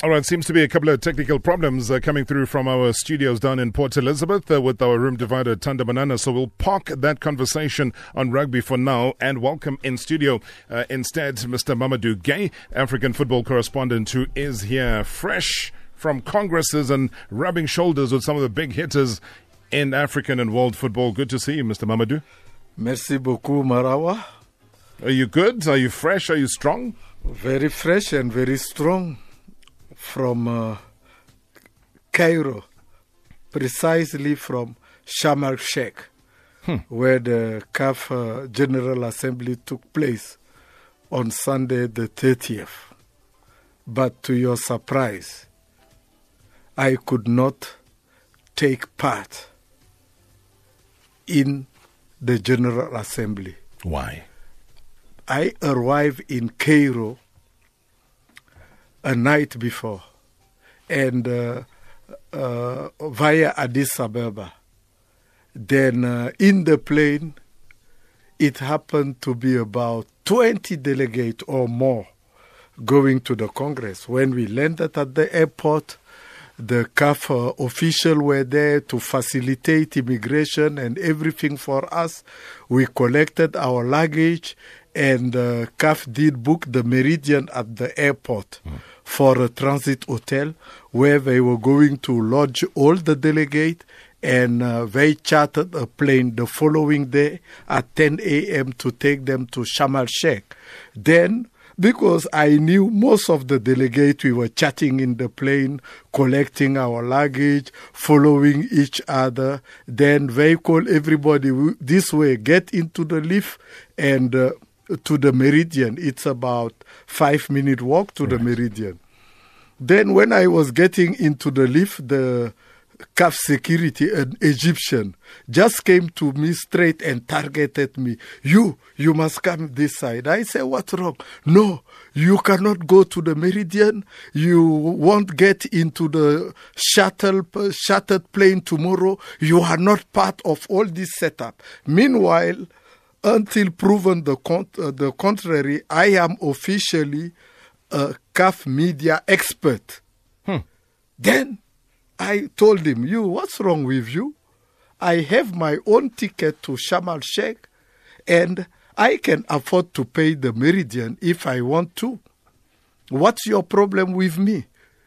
All right, seems to be a couple of technical problems coming through from our studios down in Port Elizabeth with our room divider, Thanda Manana. So we'll park that conversation on rugby for now and welcome in studio instead Mr. Mamadou Gueye, African football correspondent, who is here fresh from congresses and rubbing shoulders with some of the big hitters in African and world football. Good to see you, Mr. Mamadou. Merci beaucoup, Marawa. Are you good? Are you fresh? Are you strong? Very fresh and very strong. From Cairo, precisely from Sharm el-Sheikh, where the CAF General Assembly took place on Sunday the 30th. But to your surprise, I could not take part in the General Assembly. Why? I arrived in Cairo a night before, and via Addis Ababa. Then in the plane, it happened to be about 20 delegates or more going to the Congress. When we landed at the airport, the CAF officials were there to facilitate immigration and everything for us. We collected our luggage, and CAF did book the Meridian at the airport for a transit hotel where they were going to lodge all the delegates, and they chartered a plane the following day at 10 a.m. to take them to Sharm el-Sheikh. Then, because I knew most of the delegates, we were chatting in the plane, collecting our luggage, following each other. Then they called everybody this way, get into the lift and to the Meridian. It's about 5-minute walk to the Meridian. Then when I was getting into the lift, the CAF security, an Egyptian, just came to me straight and targeted me. You must come this side. I said, what's wrong? No, you cannot go to the Meridian. You won't get into the shuttled plane tomorrow. You are not part of all this setup. Meanwhile, until proven the contrary, I am officially a CAF media expert. Then I told him, what's wrong with you? I have my own ticket to Sharm el-Sheikh, and I can afford to pay the Meridian if I want to. What's your problem with me?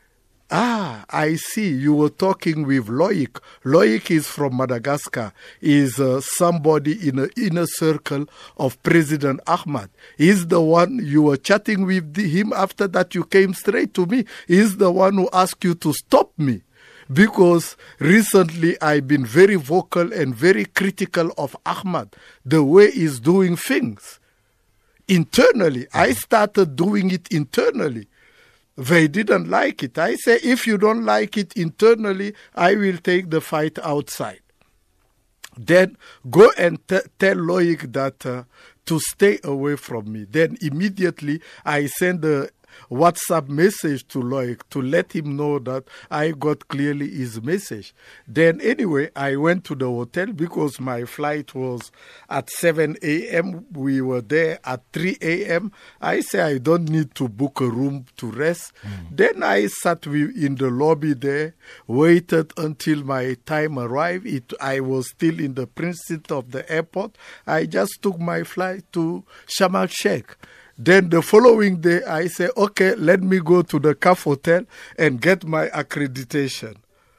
I see. You were talking with Loic. Loic is from Madagascar. Is somebody in the inner circle of President Ahmad. He's the one you were chatting with him. After that, you came straight to me. He's the one who asked you to stop me. Because recently I've been very vocal and very critical of Ahmad, the way he's doing things. Internally, I started doing it internally. They didn't like it. I say, if you don't like it internally, I will take the fight outside. Then go and tell Loic that to stay away from me. Then immediately I send a WhatsApp message to Loic to let him know that I got clearly his message. Then anyway, I went to the hotel because my flight was at 7 a.m. We were there at 3 a.m. I say I don't need to book a room to rest. Then I sat in the lobby there, waited until my time arrived. I was still in the precinct of the airport. I just took my flight to Sharm el-Sheikh. Then the following day, I say, okay, let me go to the CAF hotel and get my accreditation.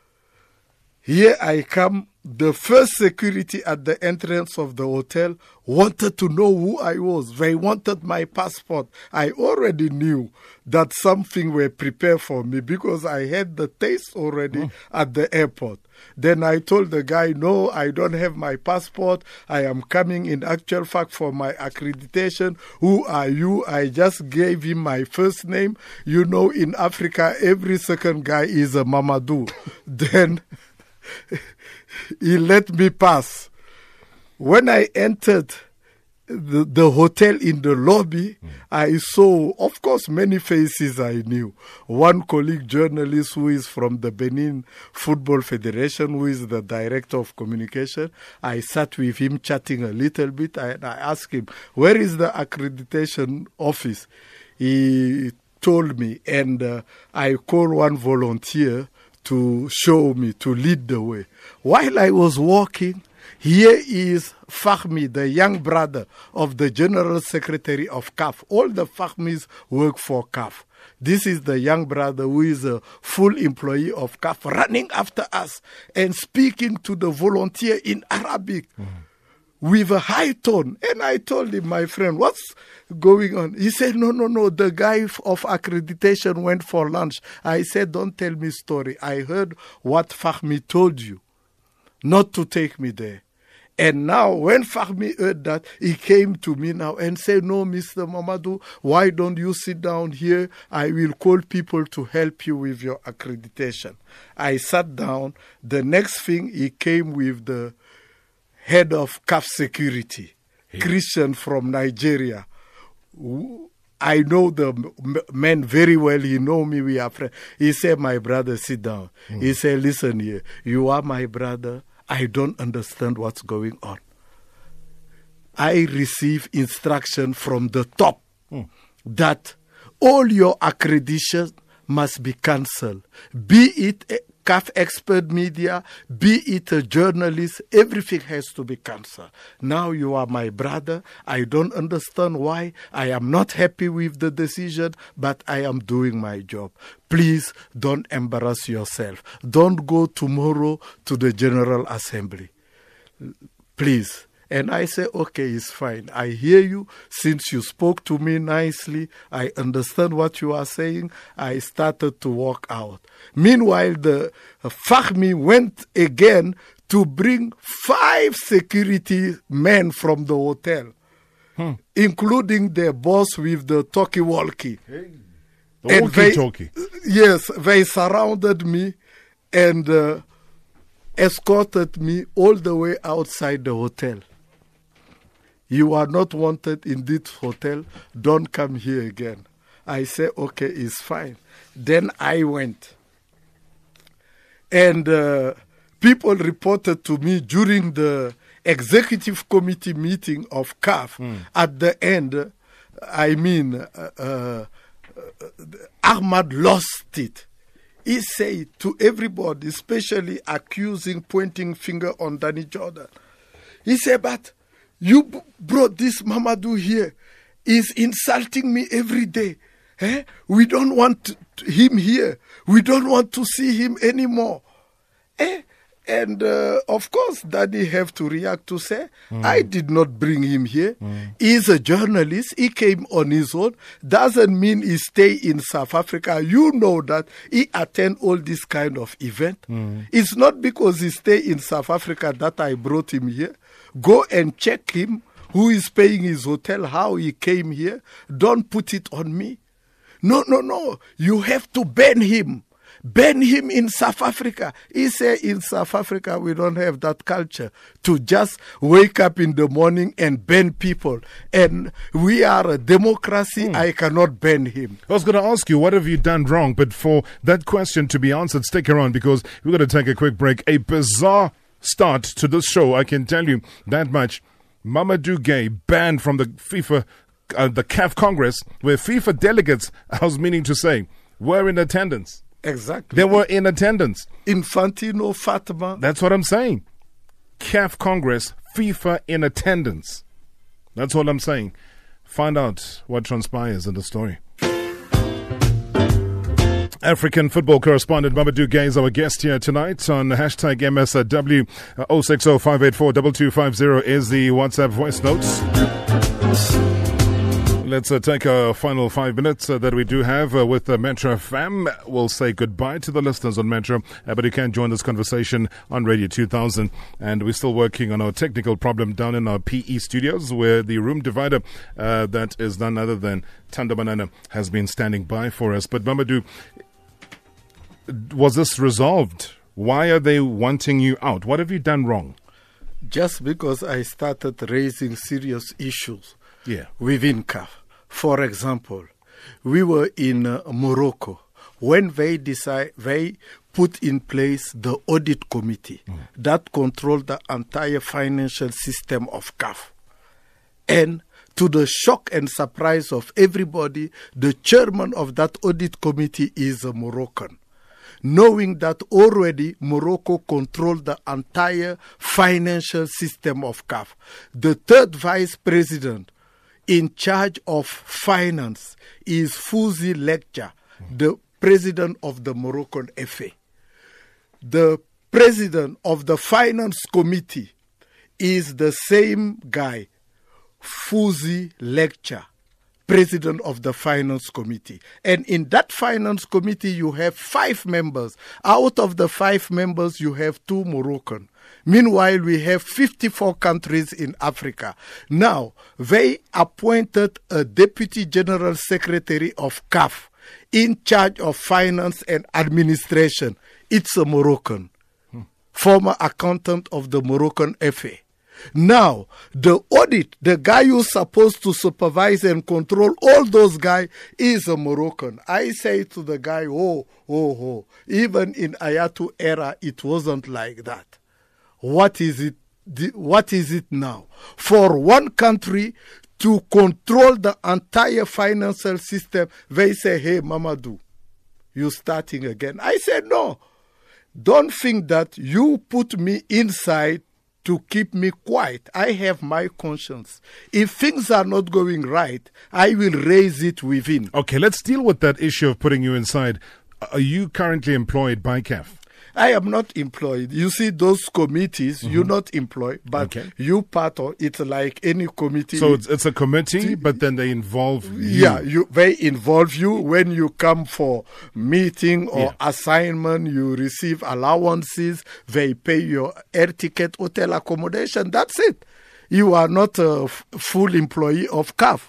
Here I come. The first security at the entrance of the hotel wanted to know who I was. They wanted my passport. I already knew that something were prepared for me because I had the taste already at the airport. Then I told the guy, no, I don't have my passport. I am coming in actual fact for my accreditation. Who are you? I just gave him my first name. You know, in Africa, every second guy is a Mamadou. Then he let me pass. When I entered the hotel in the lobby, I saw, of course, many faces I knew. One colleague journalist who is from the Benin Football Federation, who is the director of communication. I sat with him chatting a little bit. I asked him, where is the accreditation office? He told me, and I called one volunteer to show me, to lead the way. While I was walking, here is Fahmi, the young brother of the General Secretary of CAF. All the Fahmis work for CAF. This is the young brother who is a full employee of CAF, running after us and speaking to the volunteer in Arabic with a high tone. And I told him, my friend, what's going on? He said, no, the guy of accreditation went for lunch. I said, don't tell me story. I heard what Fahmi told you, not to take me there. And now, when Fahmi heard that, he came to me now and said, no, Mr. Mamadou, why don't you sit down here? I will call people to help you with your accreditation. I sat down. The next thing, he came with the head of CAF security, Christian from Nigeria. I know the man very well. He know me. We are friends. He said, my brother, sit down. He said, listen here. You are my brother. I don't understand what's going on. I receive instruction from the top that all your accreditation must be cancelled. Be it a CAF expert media, be it a journalist, everything has to be cancelled. Now you are my brother. I don't understand why. I am not happy with the decision, but I am doing my job. Please don't embarrass yourself. Don't go tomorrow to the General Assembly. Please. And I say, okay, it's fine. I hear you. Since you spoke to me nicely, I understand what you are saying. I started to walk out. Meanwhile, the Fahmi went again to bring 5 security men from the hotel, including their boss with the talkie-walkie. Hey. The walkie-talkie. Yes, they surrounded me and escorted me all the way outside the hotel. You are not wanted in this hotel. Don't come here again. I say, okay, it's fine. Then I went. And people reported to me during the executive committee meeting of CAF. At the end, Ahmad lost it. He said to everybody, especially accusing, pointing finger on Danny Jordan. He said, but you brought this Mamadou here. He's insulting me every day. We don't want him here. We don't want to see him anymore. And of course, Daddy have to react to say, I did not bring him here. He's a journalist. He came on his own. Doesn't mean he stay in South Africa. You know that he attend all this kind of event. It's not because he stay in South Africa that I brought him here. Go and check him, who is paying his hotel, how he came here. Don't put it on me. No. You have to ban him. Ban him in South Africa. He said in South Africa we don't have that culture to just wake up in the morning and ban people. And we are a democracy. I cannot ban him. I was going to ask you, what have you done wrong? But for that question to be answered, stick around because we're going to take a quick break. A bizarre start to this show, I can tell you that much. Mamadou Gueye banned from the FIFA, the CAF Congress, where FIFA delegates, I was meaning to say, were in attendance. Exactly. They were in attendance. Infantino, Fatma. That's what I'm saying. CAF Congress, FIFA in attendance. That's what I'm saying. Find out what transpires in the story. African football correspondent Mamadou Gueye is our guest here tonight on hashtag MSW. 060-584-2250 is the WhatsApp voice notes. Let's take a final 5 minutes that we do have with Metro FM. We'll say goodbye to the listeners on Metro, but you can join this conversation on Radio 2000. And we're still working on our technical problem down in our PE studios, where the room divider that is none other than Tanda Banana has been standing by for us. But Mamadou, was this resolved? Why are they wanting you out? What have you done wrong? Just because I started raising serious issues. Yeah. Within CAF. For example, we were in Morocco when they put in place the audit committee that controlled the entire financial system of CAF. And to the shock and surprise of everybody, the chairman of that audit committee is a Moroccan, knowing that already Morocco controlled the entire financial system of CAF. The third vice president in charge of finance is Fouzi Lekja, the president of the Moroccan FA. The president of the finance committee is the same guy, Fouzi Lekja, president of the finance committee. And in that finance committee, you have 5 members. Out of the 5 members, you have 2 Moroccan. Meanwhile, we have 54 countries in Africa. Now, they appointed a deputy general secretary of CAF in charge of finance and administration. It's a Moroccan, former accountant of the Moroccan FA. Now, the audit, the guy who's supposed to supervise and control all those guys is a Moroccan. I say to the guy, even in Ayatou era, it wasn't like that. What is it? What is it now? For one country to control the entire financial system, they say, hey, Mamadou, you starting again. I said, no, don't think that you put me inside to keep me quiet. I have my conscience. If things are not going right, I will raise it within. Okay, let's deal with that issue of putting you inside. Are you currently employed by CAF? I am not employed. You see, those committees, you're not employed, but you part of it like any committee. So it's a committee, but then they involve you. Yeah, they involve you. When you come for meeting or assignment, you receive allowances, they pay your air ticket, hotel accommodation. That's it. You are not a full employee of CAF.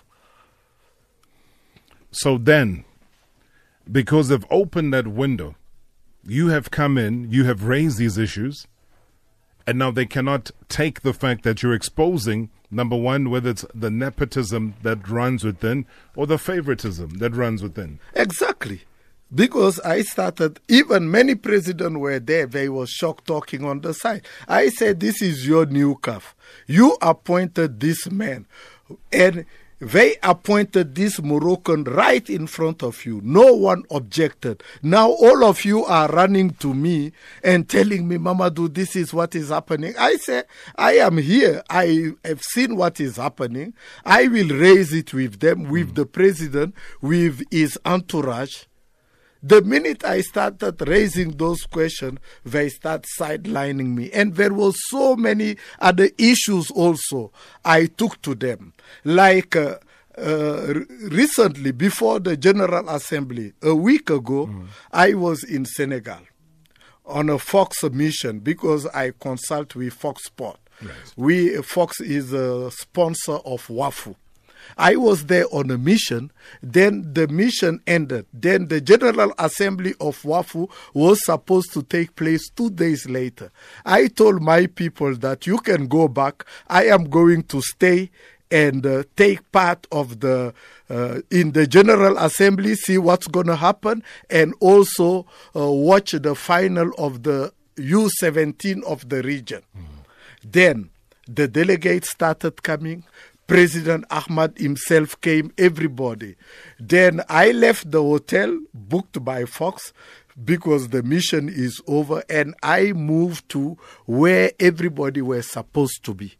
So then, because they've opened that window, you have come in, you have raised these issues, and now they cannot take the fact that you're exposing, number one, whether it's the nepotism that runs within or the favoritism that runs within. Exactly. Because I started, even many presidents were there, they were shocked talking on the side. I said, this is your new CAF. You appointed this man, and they appointed this Moroccan right in front of you. No one objected. Now all of you are running to me and telling me, Mamadou, this is what is happening. I say, I am here. I have seen what is happening. I will raise it with them, with the president, with his entourage. The minute I started raising those questions, they start sidelining me. And there were so many other issues also I took to them. Like recently, before the General Assembly, a week ago, I was in Senegal on a Fox mission because I consult with Fox Sport. Right. Fox is a sponsor of WAFU. I was there on a mission, then the mission ended. Then the General Assembly of WAFU was supposed to take place 2 days later. I told my people that you can go back. I am going to stay and take part of the in the General Assembly, see what's going to happen, and also watch the final of the U17 of the region. Then the delegates started coming. President Ahmad himself came, everybody. Then I left the hotel booked by Fox because the mission is over, and I moved to where everybody was supposed to be.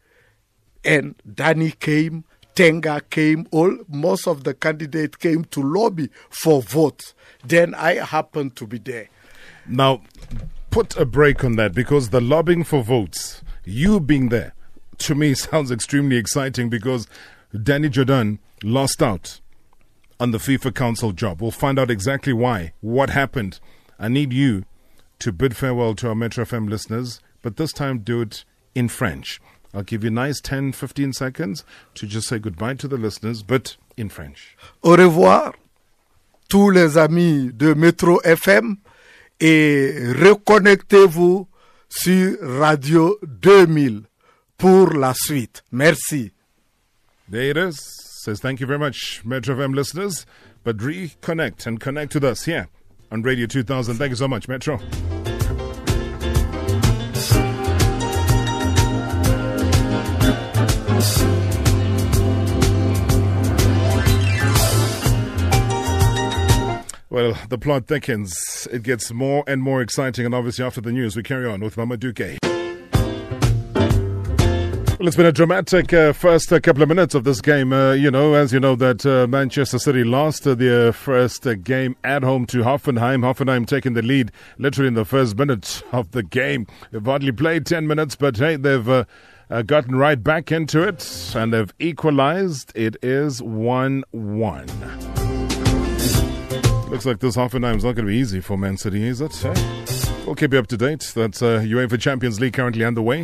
And Danny came, Tenga came, most of the candidates came to lobby for votes. Then I happened to be there. Now, put a break on that, because the lobbying for votes, you being there, to me sounds extremely exciting, because Danny Jordan lost out on the FIFA Council job. We'll find out exactly why, what happened. I need you to bid farewell to our Metro FM listeners, but this time do it in French. I'll give you nice 10, 15 seconds to just say goodbye to the listeners, but in French. Au revoir, tous les amis de Metro FM, et reconnectez-vous sur Radio 2000 pour la suite. Merci. There it is. Says thank you very much, Metro FM listeners, but reconnect and connect with us here on Radio 2000. Thank you so much, Metro. Well, the plot thickens. It gets more and more exciting. And obviously, after the news, we carry on with Mamadou Gay. Well, it's been a dramatic first couple of minutes of this game. As you know, that Manchester City lost their first game at home to Hoffenheim. Hoffenheim taking the lead literally in the first minute of the game. They've hardly played 10 minutes, but hey, they've gotten right back into it and they've equalized. It is 1-1. Looks like this Hoffenheim's not going to be easy for Man City, is it? We'll keep you up to date. That's UEFA Champions League currently underway.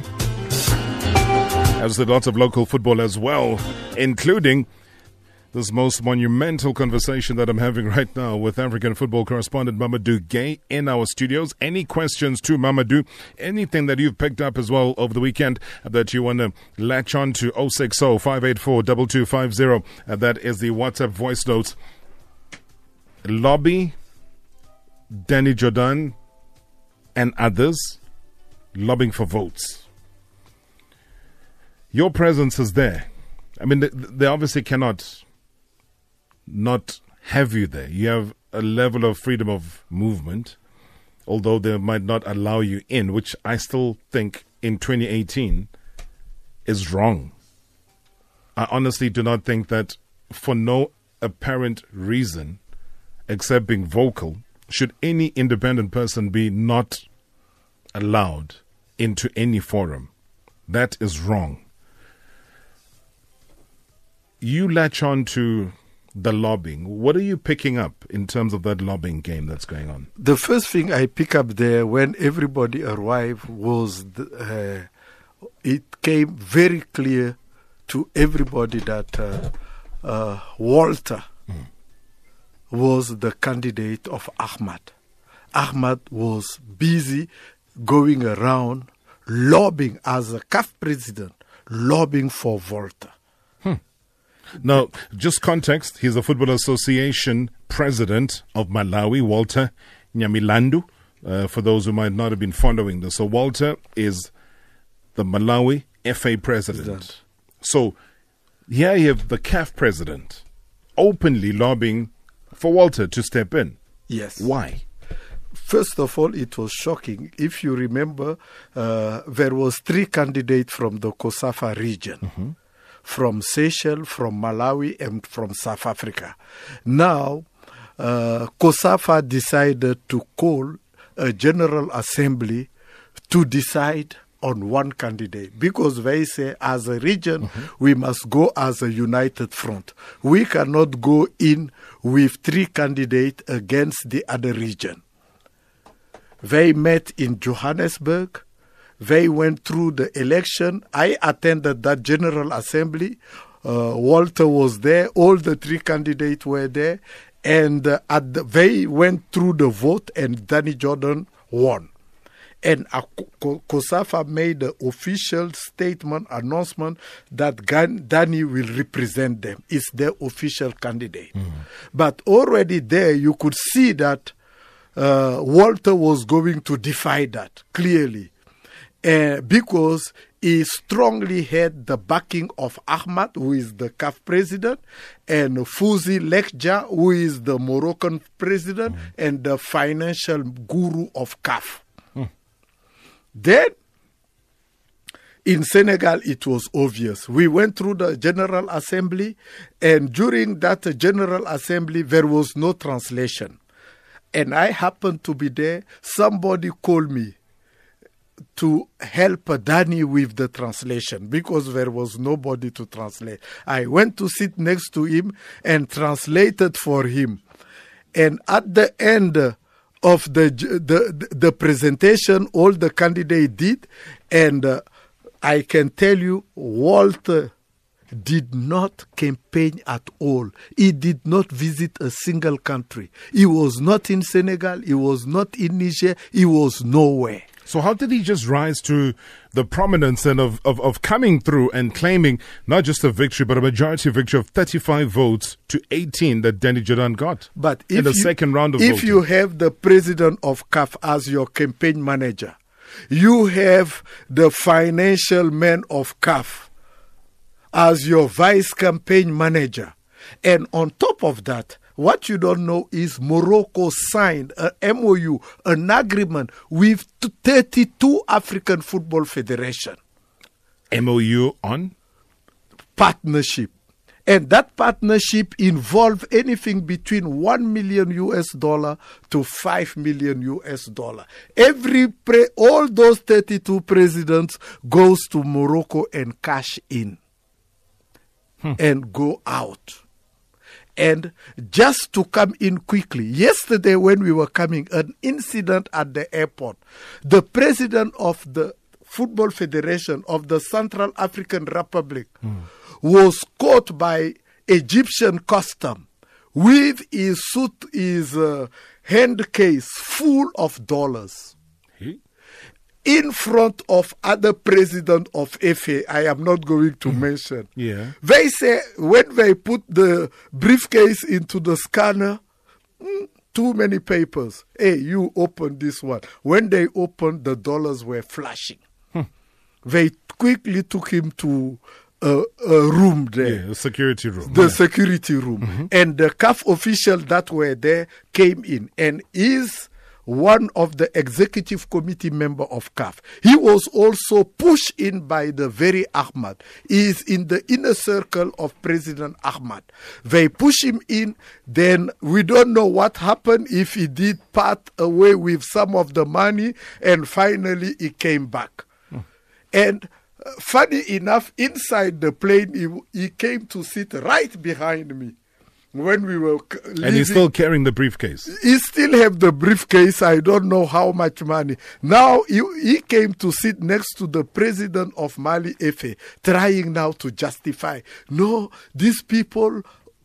As with lots of local football as well, including this most monumental conversation that I'm having right now with African football correspondent Mamadou Gay in our studios. Any questions to Mamadou? Anything that you've picked up as well over the weekend that you want to latch on to? 060 584 2250. That is the WhatsApp voice notes. Lobby, Danny Jordan, and others lobbying for votes. Your presence is there. I mean, they obviously cannot not have you there. You have a level of freedom of movement, although they might not allow you in, which I still think in 2018 is wrong. I honestly do not think that for no apparent reason, except being vocal, should any independent person be not allowed into any forum. That is wrong. You latch on to the lobbying. What are you picking up in terms of that lobbying game that's going on? The first thing I pick up there when everybody arrived was it came very clear to everybody that Walter was the candidate of Ahmad. Ahmad was busy going around lobbying as a CAF president, lobbying for Walter. Now, just context, he's the Football Association president of Malawi, Walter Nyamilandu, for those who might not have been following this. So Walter is the Malawi FA president. So here you have the CAF president openly lobbying for Walter to step in. Yes. Why? First of all, it was shocking. If you remember, there was 3 candidates from the COSAFA region. From Seychelles, from Malawi, and from South Africa. Now, COSAFA decided to call a general assembly to decide on one candidate because they say as a region, we must go as a united front. We cannot go in with 3 candidates against the other region. They met in Johannesburg. They went through the election. I attended that General Assembly. Walter was there. All the 3 candidates were there. And they went through the vote and Danny Jordan won. And COSAFA made an official statement, announcement that Danny will represent them. It's their official candidate. But already there you could see that Walter was going to defy that clearly. Because he strongly had the backing of Ahmad, who is the CAF president, and Fuzi Lekja, who is the Moroccan president, and the financial guru of CAF. Then, in Senegal, it was obvious. We went through the General Assembly, and during that General Assembly, there was no translation. And I happened to be there. Somebody called me to help Danny with the translation because there was nobody to translate. I went to sit next to him and translated for him. And at the end of the presentation, all the candidates did, and I can tell you, Walter did not campaign at all. He did not visit a single country. He was not in Senegal. He was not in Niger. He was nowhere. So how did he just rise to the prominence and of coming through and claiming not just a victory, but a majority victory of 35 votes to 18 that Danny Jordan got in the second round of voting? If you have the president of CAF as your campaign manager, you have the financial man of CAF as your vice campaign manager, and on top of that, what you don't know is Morocco signed an MOU, an agreement with 32 African Football Federation. MOU on? Partnership. And that partnership involved anything between $1 million to $5 million. All those 32 presidents goes to Morocco and cash in and go out. And just to come in quickly, yesterday when we were coming, an incident at the airport, the president of the Football Federation of the Central African Republic was caught by Egyptian custom with his hand case full of dollars in front of other president of FA. I am not going to mention. Yeah. They say when they put the briefcase into the scanner, too many papers. Hey, you open this one. When they opened, the dollars were flashing. They quickly took him to a room there. Yeah, a security room. The security room. And the CAF officials that were there came in and is one of the executive committee member of CAF. He was also pushed in by the very Ahmad. He is in the inner circle of President Ahmad. They push him in, then we don't know what happened, if he did part away with some of the money, and finally he came back. And funny enough, inside the plane, he came to sit right behind me when we were leaving. And he's still carrying the briefcase. He still have the briefcase. I don't know how much money. Now, he came to sit next to the president of Mali FA, trying now to justify. No, these people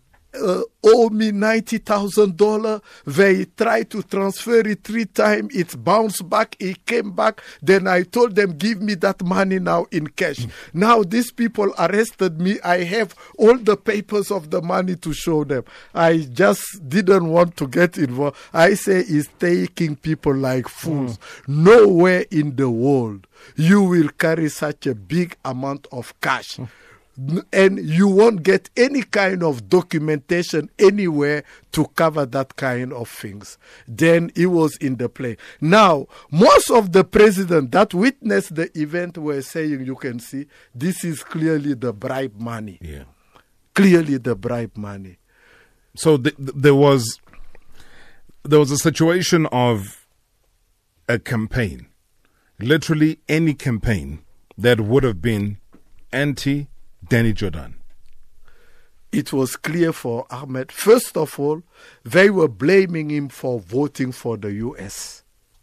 owe me $90,000. They tried to transfer it 3 times. It bounced back. It came back. Then I told them, give me that money now in cash. Now these people arrested me. I have all the papers of the money to show them. I just didn't want to get involved. I say it's taking people like fools. Nowhere in the world you will carry such a big amount of cash. And you won't get any kind of documentation anywhere to cover that kind of things. Then he was in the plane. Now, most of the presidents that witnessed the event were saying, you can see, this is clearly the bribe money. Yeah. Clearly the bribe money. So there was a situation of a campaign, literally any campaign that would have been anti-Danny Jordaan. It was clear for Ahmed. First of all, they were blaming him for voting for the U.S.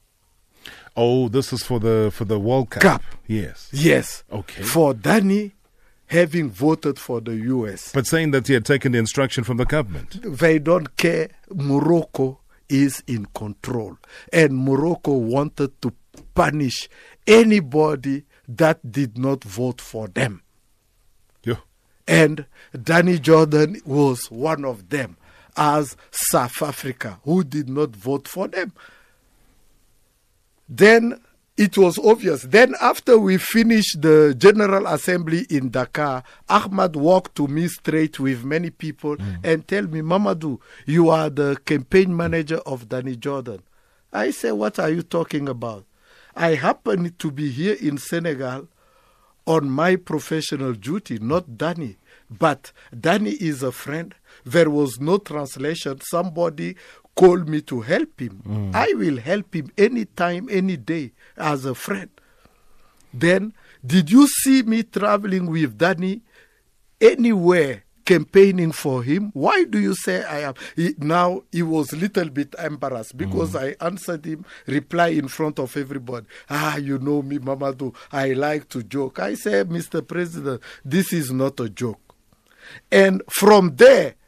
Oh, this is for the World Cup. Yes. Yes. Okay. For Danny having voted for the U.S. But saying that he had taken the instruction from the government. They don't care. Morocco is in control. And Morocco wanted to punish anybody that did not vote for them. Yeah. And Danny Jordaan was one of them, as South Africa, who did not vote for them. Then it was obvious. Then after we finished the General Assembly in Dakar, Ahmad walked to me straight with many people and tell me, Mamadou, you are the campaign manager of Danny Jordaan. I say, what are you talking about? I happen to be here in Senegal on my professional duty, not Danny. But Danny is a friend. There was no translation. Somebody called me to help him. I will help him anytime, any day, as a friend. Then, did you see me traveling with Danny anywhere, campaigning for him? Why do you say I am? Now, he was a little bit embarrassed because I answered him, reply in front of everybody. You know me, Mamadou, I like to joke. I say, Mr. President, this is not a joke. And from there,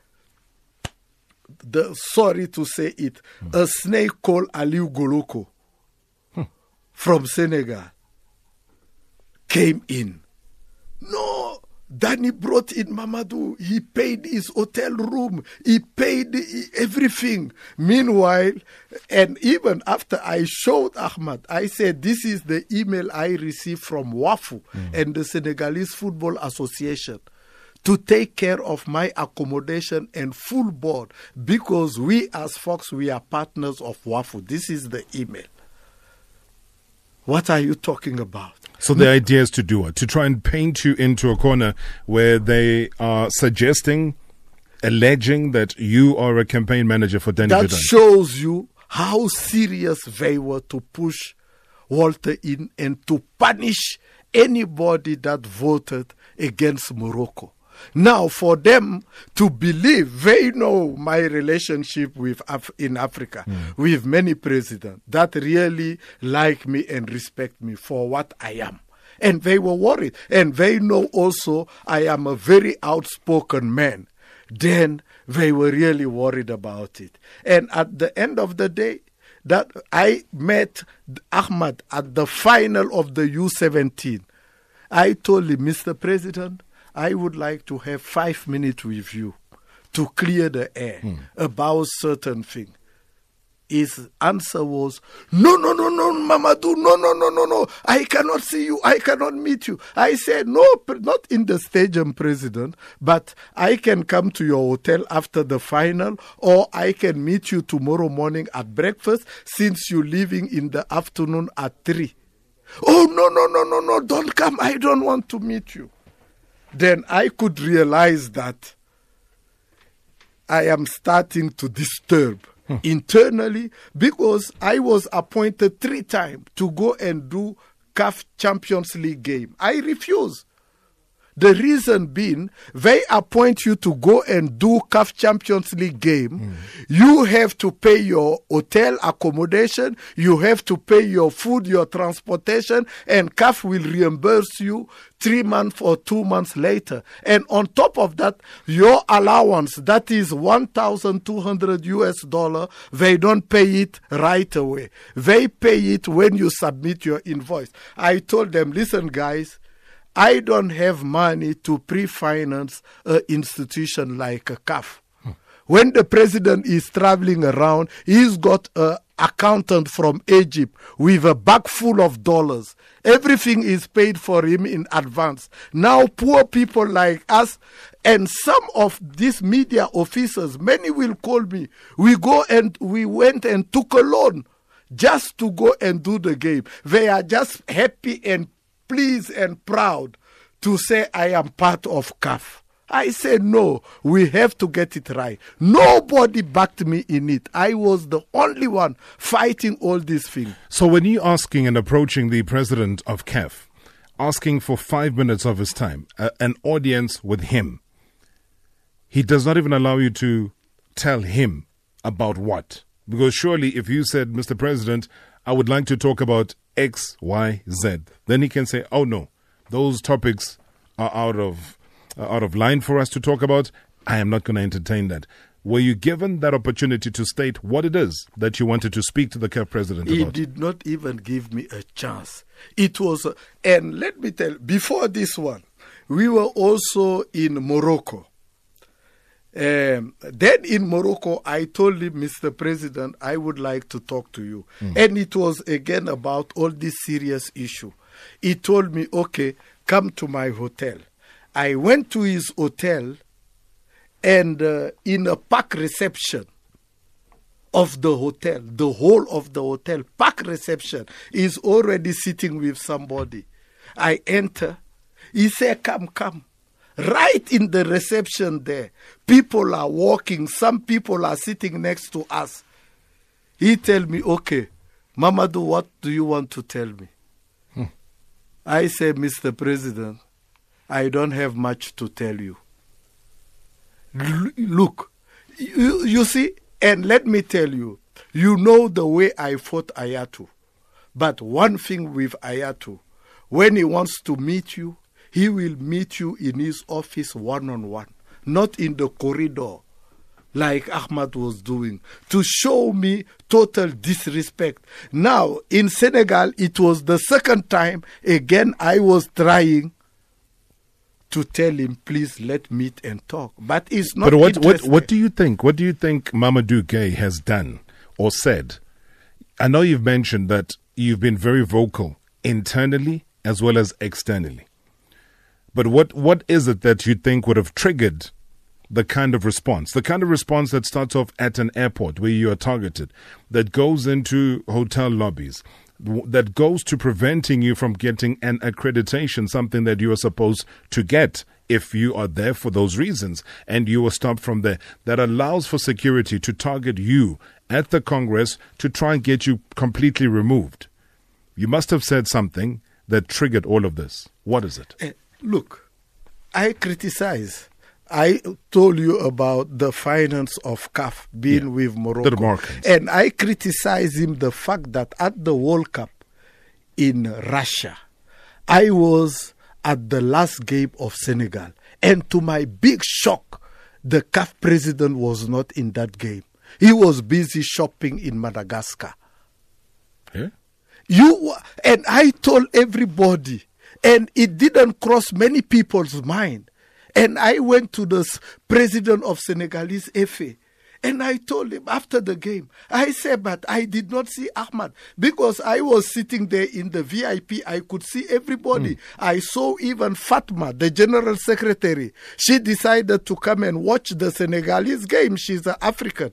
sorry to say it, a snake called Aliou Goloko from Senegal came in. No, Danny brought in Mamadou. He paid his hotel room. He paid everything. Meanwhile, and even after I showed Ahmad, I said, this is the email I received from WAFU and the Senegalese Football Association, to take care of my accommodation and full board because we as Fox, we are partners of WAFU. This is the email. What are you talking about? So the idea is to do what? To try and paint you into a corner where they are suggesting, alleging that you are a campaign manager for Danny That Jordaan. shows you how serious they were to push Walter in and to punish anybody that voted against Morocco. Now, for them to believe, they know my relationship with in Africa, with many presidents that really like me and respect me for what I am. And they were worried. And they know also I am a very outspoken man. Then they were really worried about it. And at the end of the day, that I met Ahmad at the final of the U17. I told him, Mr. President, I would like to have 5 minutes with you to clear the air about certain thing. His answer was, no, Mamadou, no. I cannot see you. I cannot meet you. I said, no, not in the stadium, President, but I can come to your hotel after the final, or I can meet you tomorrow morning at breakfast since you're leaving in the afternoon at 3. Oh, no, don't come. I don't want to meet you. Then I could realize that I am starting to disturb internally because I was appointed 3 times to go and do CAF Champions League game. I refuse. The reason being, they appoint you to go and do CAF Champions League game. You have to pay your hotel accommodation. You have to pay your food, your transportation, and CAF will reimburse you 3 months or 2 months later. And on top of that, your allowance, that is $1,200, they don't pay it right away. They pay it when you submit your invoice. I told them, listen, guys, I don't have money to pre-finance an institution like a CAF. When the president is traveling around, he's got an accountant from Egypt with a bag full of dollars. Everything is paid for him in advance. Now poor people like us and some of these media officers, many will call me. We went and took a loan just to go and do the game. They are just happy and pleased and proud to say I am part of CAF. I said, no, we have to get it right. Nobody backed me in it. I was the only one fighting all these things. So when you're asking and approaching the president of CAF, asking for 5 minutes of his time, an audience with him, he does not even allow you to tell him about what? Because surely if you said, Mr. President, I would like to talk about X, Y, Z, then he can say, oh no, those topics are out of line for us to talk about. I am not going to entertain that. Were you given that opportunity to state what it is that you wanted to speak to the CAF president about? He did not even give me a chance. It was, and let me tell you, before this one, we were also in Morocco. Then in Morocco, I told him, Mr. President, I would like to talk to you. And it was again about all this serious issue. He told me, okay, come to my hotel. I went to his hotel, and in a pack reception of the hotel, the whole of the hotel, pack reception, is already sitting with somebody. I enter. He said, come. Right in the reception there, people are walking. Some people are sitting next to us. He tell me, okay, Mamadou, what do you want to tell me? I said, Mr. President, I don't have much to tell you. Look, you see, and let me tell you, you know the way I fought Hayatou. But one thing with Hayatou, when he wants to meet you, he will meet you in his office one-on-one, not in the corridor like Ahmad was doing, to show me total disrespect. Now, in Senegal, it was the second time, again, I was trying to tell him, please let meet and talk. But it's not. But what do you think? What do you think Mamadou Gueye has done or said? I know you've mentioned that you've been very vocal internally as well as externally. But what is it that you think would have triggered the kind of response that starts off at an airport where you are targeted, that goes into hotel lobbies, that goes to preventing you from getting an accreditation, something that you are supposed to get if you are there for those reasons, and you were stopped from there, that allows for security to target you at the Congress to try and get you completely removed? You must have said something that triggered all of this. What is it? Look, I criticize. I told you about the finance of CAF being with Morocco. And I criticize him the fact that at the World Cup in Russia, I was at the last game of Senegal. And to my big shock, the CAF president was not in that game. He was busy shopping in Madagascar. Yeah? And I told everybody, and it didn't cross many people's mind. And I went to the president of Senegalese FA, and I told him after the game, I said, but I did not see Ahmad because I was sitting there in the VIP. I could see everybody. I saw even Fatma, the general secretary. She decided to come and watch the Senegalese game. She's an African.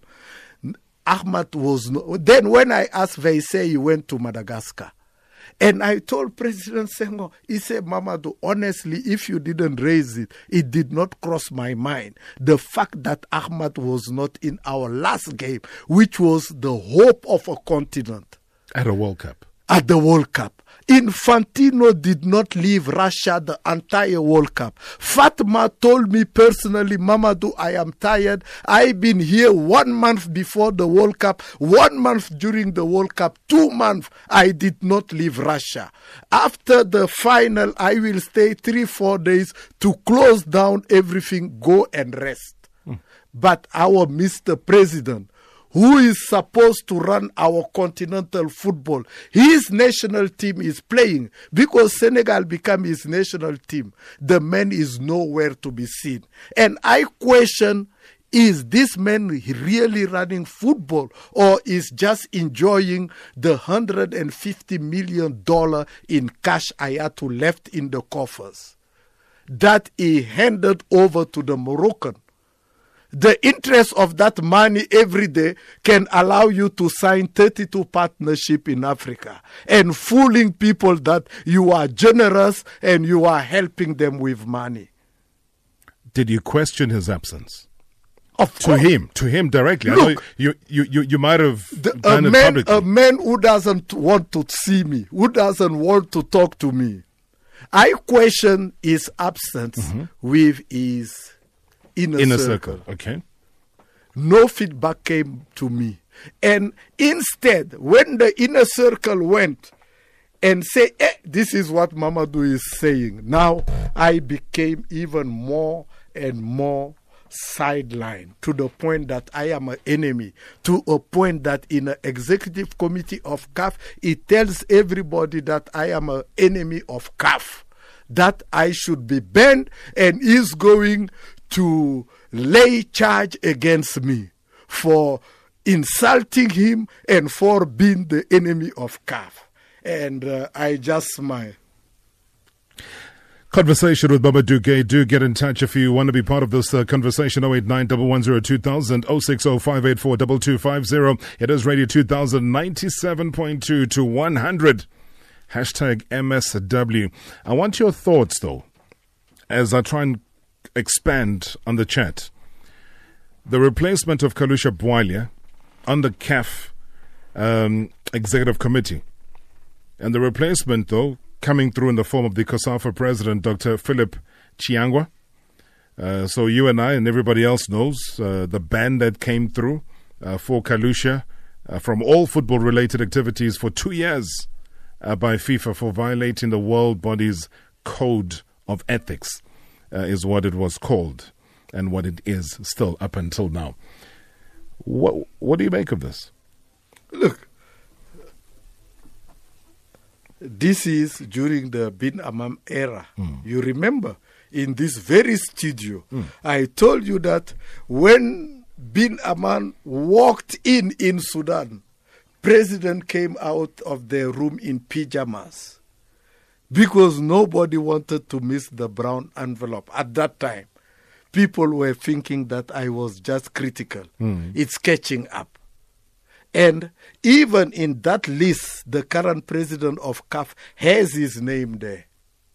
Ahmad was not. Then when I asked Veysey, he went to Madagascar. And I told President Senghor, he said, Mamadou, honestly, if you didn't raise it, it did not cross my mind. The fact that Ahmad was not in our last game, which was the hope of a continent. At a World Cup. At the World Cup. Infantino did not leave Russia the entire World Cup. Fatma told me personally, Mamadou, I am tired. I've been here 1 month before the World Cup, 1 month during the World Cup, 2 months. I did not leave Russia. After the final, I will stay 3-4 days to close down everything, go and rest. But our Mr. President, who is supposed to run our continental football, his national team is playing because Senegal became his national team. The man is nowhere to be seen. And I question, is this man really running football or is just enjoying the $150 million in cash Hayatou left in the coffers that he handed over to the Moroccan? The interest of that money every day can allow you to sign 32 partnerships in Africa and fooling people that you are generous and you are helping them with money. Did you question his absence? Of course. To him directly. Look, I know you might have done it publicly. A man who doesn't want to see me, who doesn't want to talk to me, I question his absence with his inner circle. Okay. No feedback came to me. And instead, when the inner circle went and said, this is what Mamadou is saying, now I became even more and more sidelined to the point that I am an enemy, to a point that in the executive committee of CAF, it tells everybody that I am an enemy of CAF, that I should be banned, and is going to lay charge against me for insulting him and for being the enemy of CAF. And I just smile. Conversation with Mamadou Gueye. Do get in touch if you want to be part of this conversation. 089 110 2000 060 584 2250. It is Radio 2000 97.2 to 100. Hashtag MSW. I want your thoughts, though, as I try and expand on the chat. The replacement of Kalusha Bwalya on the CAF Executive Committee. And the replacement, though, coming through in the form of the COSAFA president, Dr. Philip Chiangwa. So you and I and everybody else knows the ban that came through for Kalusha from all football-related activities for 2 years by FIFA for violating the world body's code of ethics, is what it was called and what it is still up until now. What do you make of this? Look, this is during the Bin Amam era. You remember, in this very studio, I told you that when Bin Aman walked in Sudan, President came out of the room in pyjamas. because nobody wanted to miss the brown envelope. At that time, people were thinking that I was just critical. It's catching up. And even in that list, the current president of CAF has his name there.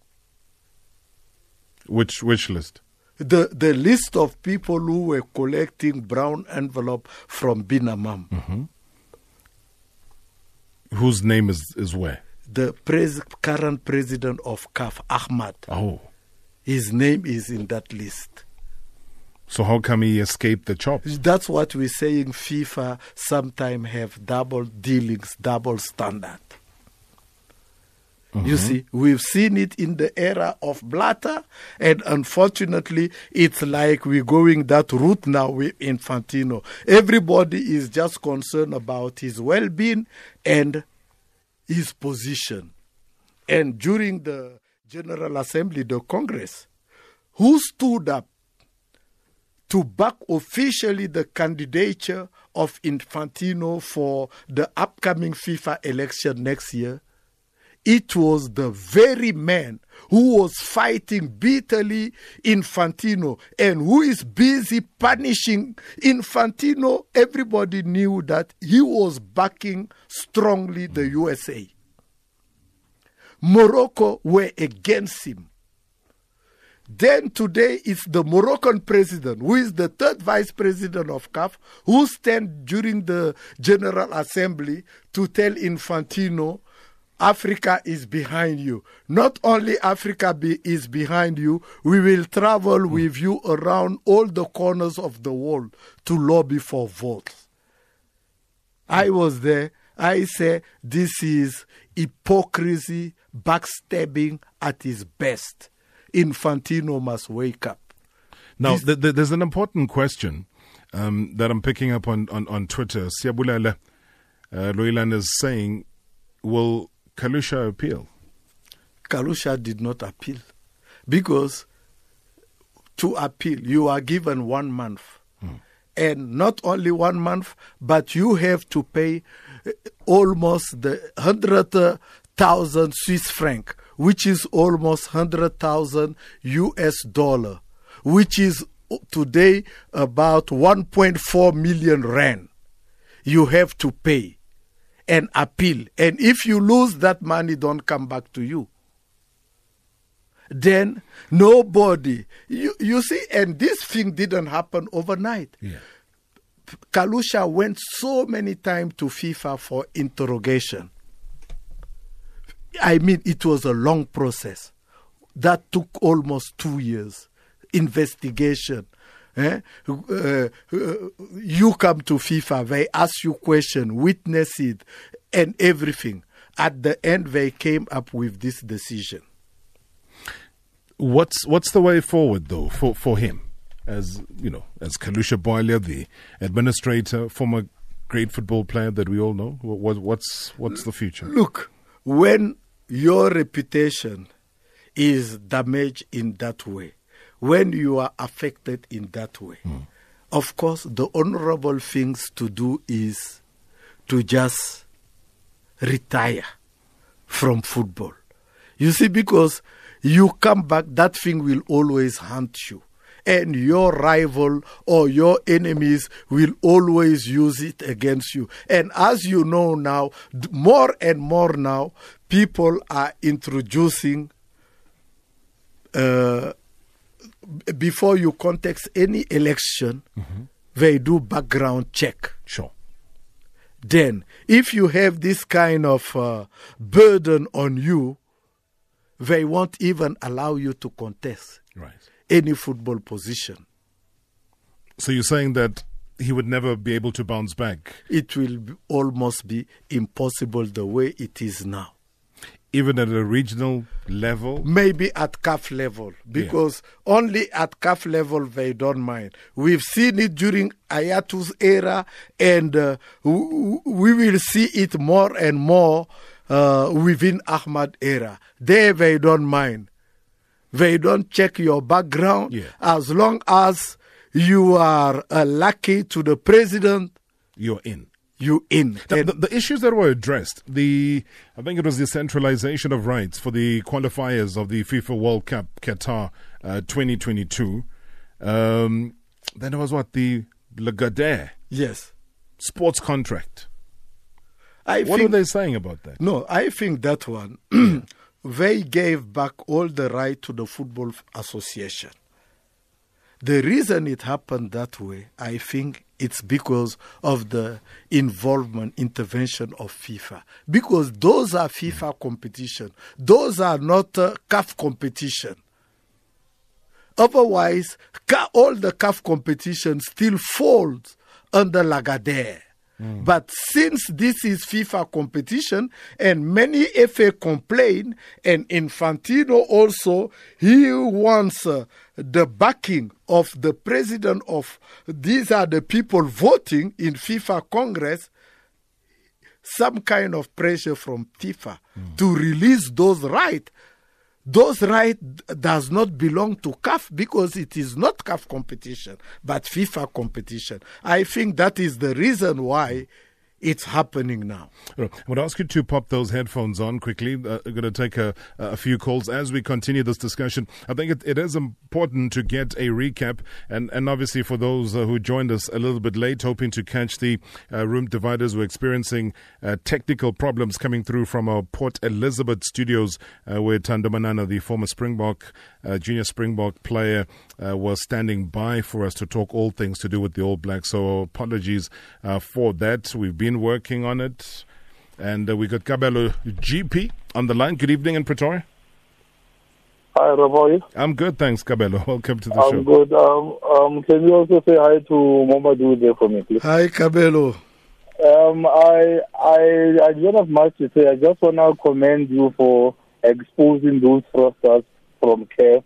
Which list? The list of people who were collecting brown envelope from Binamam. Whose name is where? The current president of CAF, Ahmad. Oh. His name is in that list. So how come he escaped the chops? That's what we're saying. FIFA sometimes have double dealings, double standard. You see, we've seen it in the era of Blatter, and unfortunately, it's like we're going that route now with Infantino. Everybody is just concerned about his well-being and his position. And during the General Assembly, the Congress, who stood up to back officially the candidature of Infantino for the upcoming FIFA election next year, it was the very man who was fighting bitterly Infantino and who is busy punishing Infantino. Everybody knew that he was backing strongly the USA. Morocco were against him. Then today it's the Moroccan president, who is the third vice president of CAF, who stand during the General Assembly to tell Infantino, Africa is behind you. Not only Africa is behind you, we will travel with you around all the corners of the world to lobby for votes. I was there. I say this is hypocrisy, backstabbing at its best. Infantino must wake up. Now, there's an important question that I'm picking up on Twitter. Siyabulele Loilan is saying, will Kalusha appeal? Kalusha did not appeal because to appeal, you are given 1 month. And not only 1 month, but you have to pay almost the 100,000 Swiss franc, which is almost 100,000 US dollar, which is today about 1.4 million rand. You have to pay and appeal. And if you lose that money, don't come back to you. Then nobody, you see, and this thing didn't happen overnight. Yeah. Kalusha went so many times to FIFA for interrogation. I mean, it was a long process. That took almost 2 years. Investigation. You come to FIFA, they ask you questions, witness it, and everything. At the end, they came up with this decision. What's the way forward, though, for him? As you know, as Kalusha Bwalya, the administrator, former great football player that we all know, what's the future? Look, when your reputation is damaged in that way, when you are affected in that way, of course, the honorable things to do is to just retire from football. You see, because you come back, that thing will always haunt you. And your rival or your enemies will always use it against you. And as you know now, more and more now, people are introducing, before you contest any election, they do background check. Sure. Then, if you have this kind of burden on you, they won't even allow you to contest any football position. So you're saying that he would never be able to bounce back? It will almost be impossible the way it is now. Even at a regional level? Maybe at CAF level, because only at CAF level they don't mind. We've seen it during Ayatu's era, and we will see it more and more within Ahmad era. There they don't mind. They don't check your background. As long as you are lucky to the president, you're in. you in. The issues that were addressed, I think it was the centralization of rights for the qualifiers of the FIFA World Cup Qatar 2022. Then there was the Lagardère sports contract. What are they saying about that? No, I think that one, they gave back all the right to the Football Association. The reason it happened that way, I think it's because of the intervention of FIFA. Because those are FIFA competition. Those are not CAF competition. Otherwise, all the CAF competition still falls under Lagardère. But since this is FIFA competition and many FA complain, and Infantino also, he wants the backing of the president of, these are the people voting in FIFA Congress, some kind of pressure from FIFA to release those rights. Those rights does not belong to CAF because it is not CAF competition, but FIFA competition. I think that is the reason why it's happening now. I would ask you to pop those headphones on quickly. I'm going to take a few calls as we continue this discussion. I think it is important to get a recap, and obviously for those who joined us a little bit late, hoping to catch the room dividers, we're experiencing technical problems coming through from our Port Elizabeth studios, where Thando Manana, the former Springbok, junior Springbok player, was standing by for us to talk all things to do with the All Blacks. So apologies for that. We've been working on it. And we got Kabelo GP on the line. Good evening in Pretoria. Hi, Rob, how are you? I'm good, thanks, Kabelo. Welcome to the show. I'm good. Can you also say hi to Momadou there for me, please? Hi, Kabelo. I don't have much to say. I just want to commend you for exposing those fraudsters from CAF.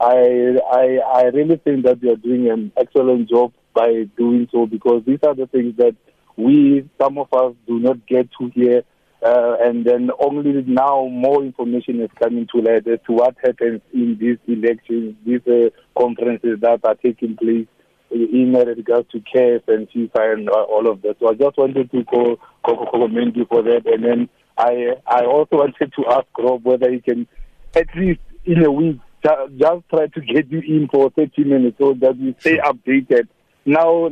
I really think that you are doing an excellent job by doing so, because these are the things that some of us do not get to hear, and then only now more information is coming to light as to what happens in these elections, these conferences that are taking place in regards to CAF and FIFA and all of that. So I just wanted to commend you for that. And then I also wanted to ask Rob whether he can, at least in a week, just try to get you in for 30 minutes so that we stay updated. Now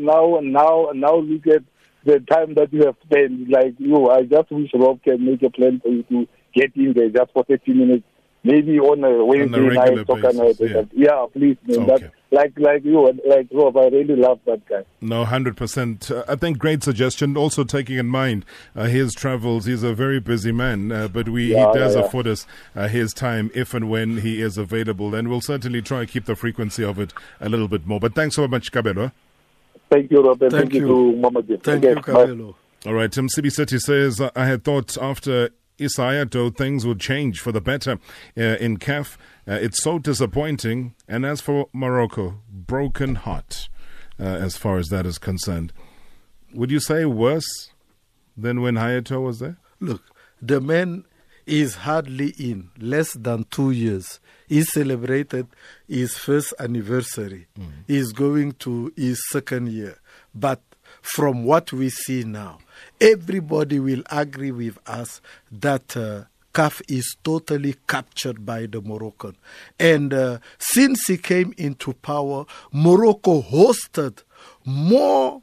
look at the time that you have spent. I just wish Rob can make a plan for you to get in there just for 30 minutes, maybe on a Wednesday night, please. Okay. Like Rob, I really love that guy. No, 100%. I think great suggestion. Also taking in mind his travels. He's a very busy man, but he does afford us his time if and when he is available, and we'll certainly try and keep the frequency of it a little bit more. But thanks so much, Kabelo. Thank you, Rob, and thank you to Mama Dear. Thank you, Kabelo. All right, Sibi City says, I had thought after Issa Hayatou things would change for the better in CAF. It's so disappointing. And as for Morocco, broken heart as far as that is concerned. Would you say worse than when Hayatou was there? Look, the man is hardly in, less than 2 years. He celebrated his first anniversary. He's going to his second year. But from what we see now, everybody will agree with us that CAF is totally captured by the Moroccan. And since he came into power, Morocco hosted more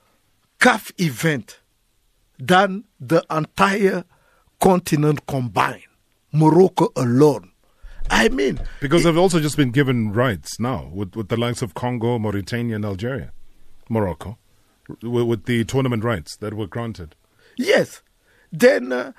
CAF events than the entire continent combined. Morocco alone. I mean, because they've also just been given rights now with the likes of Congo, Mauritania, and Algeria. Morocco, with the tournament rights that were granted. Yes. Then,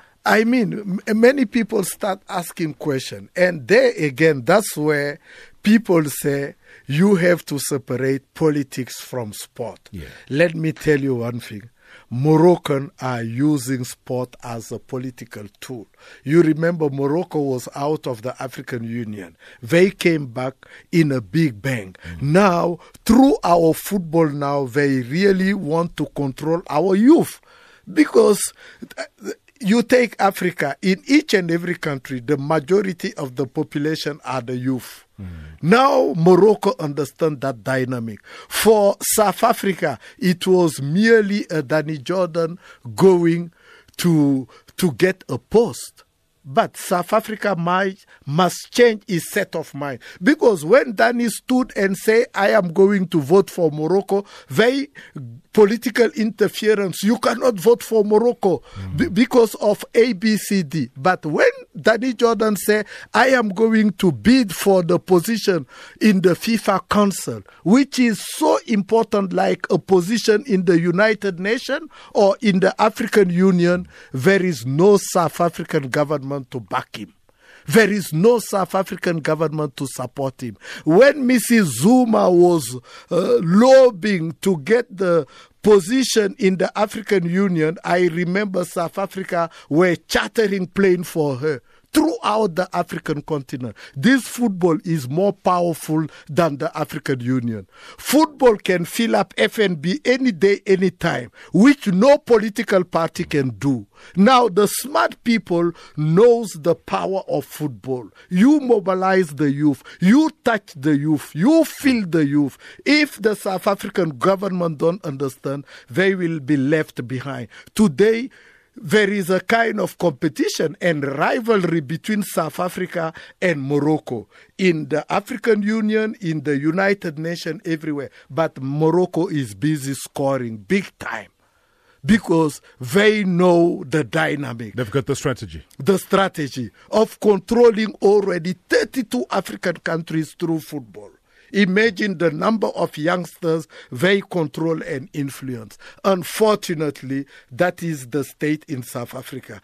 many people start asking questions. And there again, that's where people say you have to separate politics from sport. Yeah. Let me tell you one thing. Moroccans are using sport as a political tool. You remember Morocco was out of the African Union. They came back in a big bang. Now, through our football now, they really want to control our youth. Because you take Africa, in each and every country, the majority of the population are the youth. Now Morocco understands that dynamic. For South Africa, it was merely a Danny Jordan going to get a post. But South Africa must change its set of mind. Because when Danny stood and said, I am going to vote for Morocco, very political interference. You cannot vote for Morocco because of ABCD. But when Danny Jordan said, I am going to bid for the position in the FIFA Council, which is so important like a position in the United Nations or in the African Union, there is no South African government to back him. There is no South African government to support him. When Mrs. Zuma was lobbying to get the position in the African Union, I remember South Africa were chartering plane for her throughout the African continent. This football is more powerful than the African Union. Football can fill up FNB any day, any time, which no political party can do. Now, the smart people knows the power of football. You mobilize the youth. You touch the youth. You feel the youth. If the South African government don't understand, they will be left behind. Today, there is a kind of competition and rivalry between South Africa and Morocco in the African Union, in the United Nations, everywhere. But Morocco is busy scoring big time because they know the dynamic. They've got the strategy. The strategy of controlling already 32 African countries through football. Imagine the number of youngsters they control and influence. Unfortunately, that is the state in South Africa.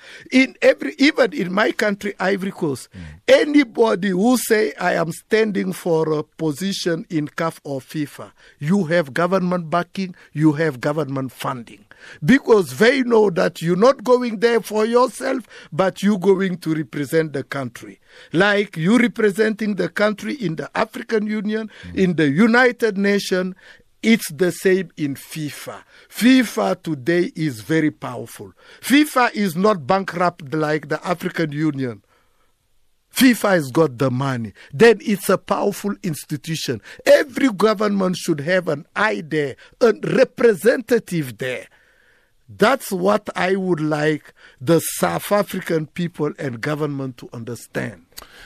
Even in my country, Ivory Coast, anybody who say I am standing for a position in CAF or FIFA, you have government backing, you have government funding. Because they know that you're not going there for yourself, but you're going to represent the country. Like you representing the country in the African Union, in the United Nations, it's the same in FIFA. FIFA today is very powerful. FIFA is not bankrupt like the African Union. FIFA has got the money. Then it's a powerful institution. Every government should have an eye there, a representative there. That's what I would like the South African people and government to understand.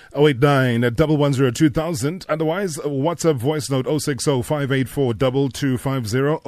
089-110-2000. Otherwise, WhatsApp voice note 060-584-2250,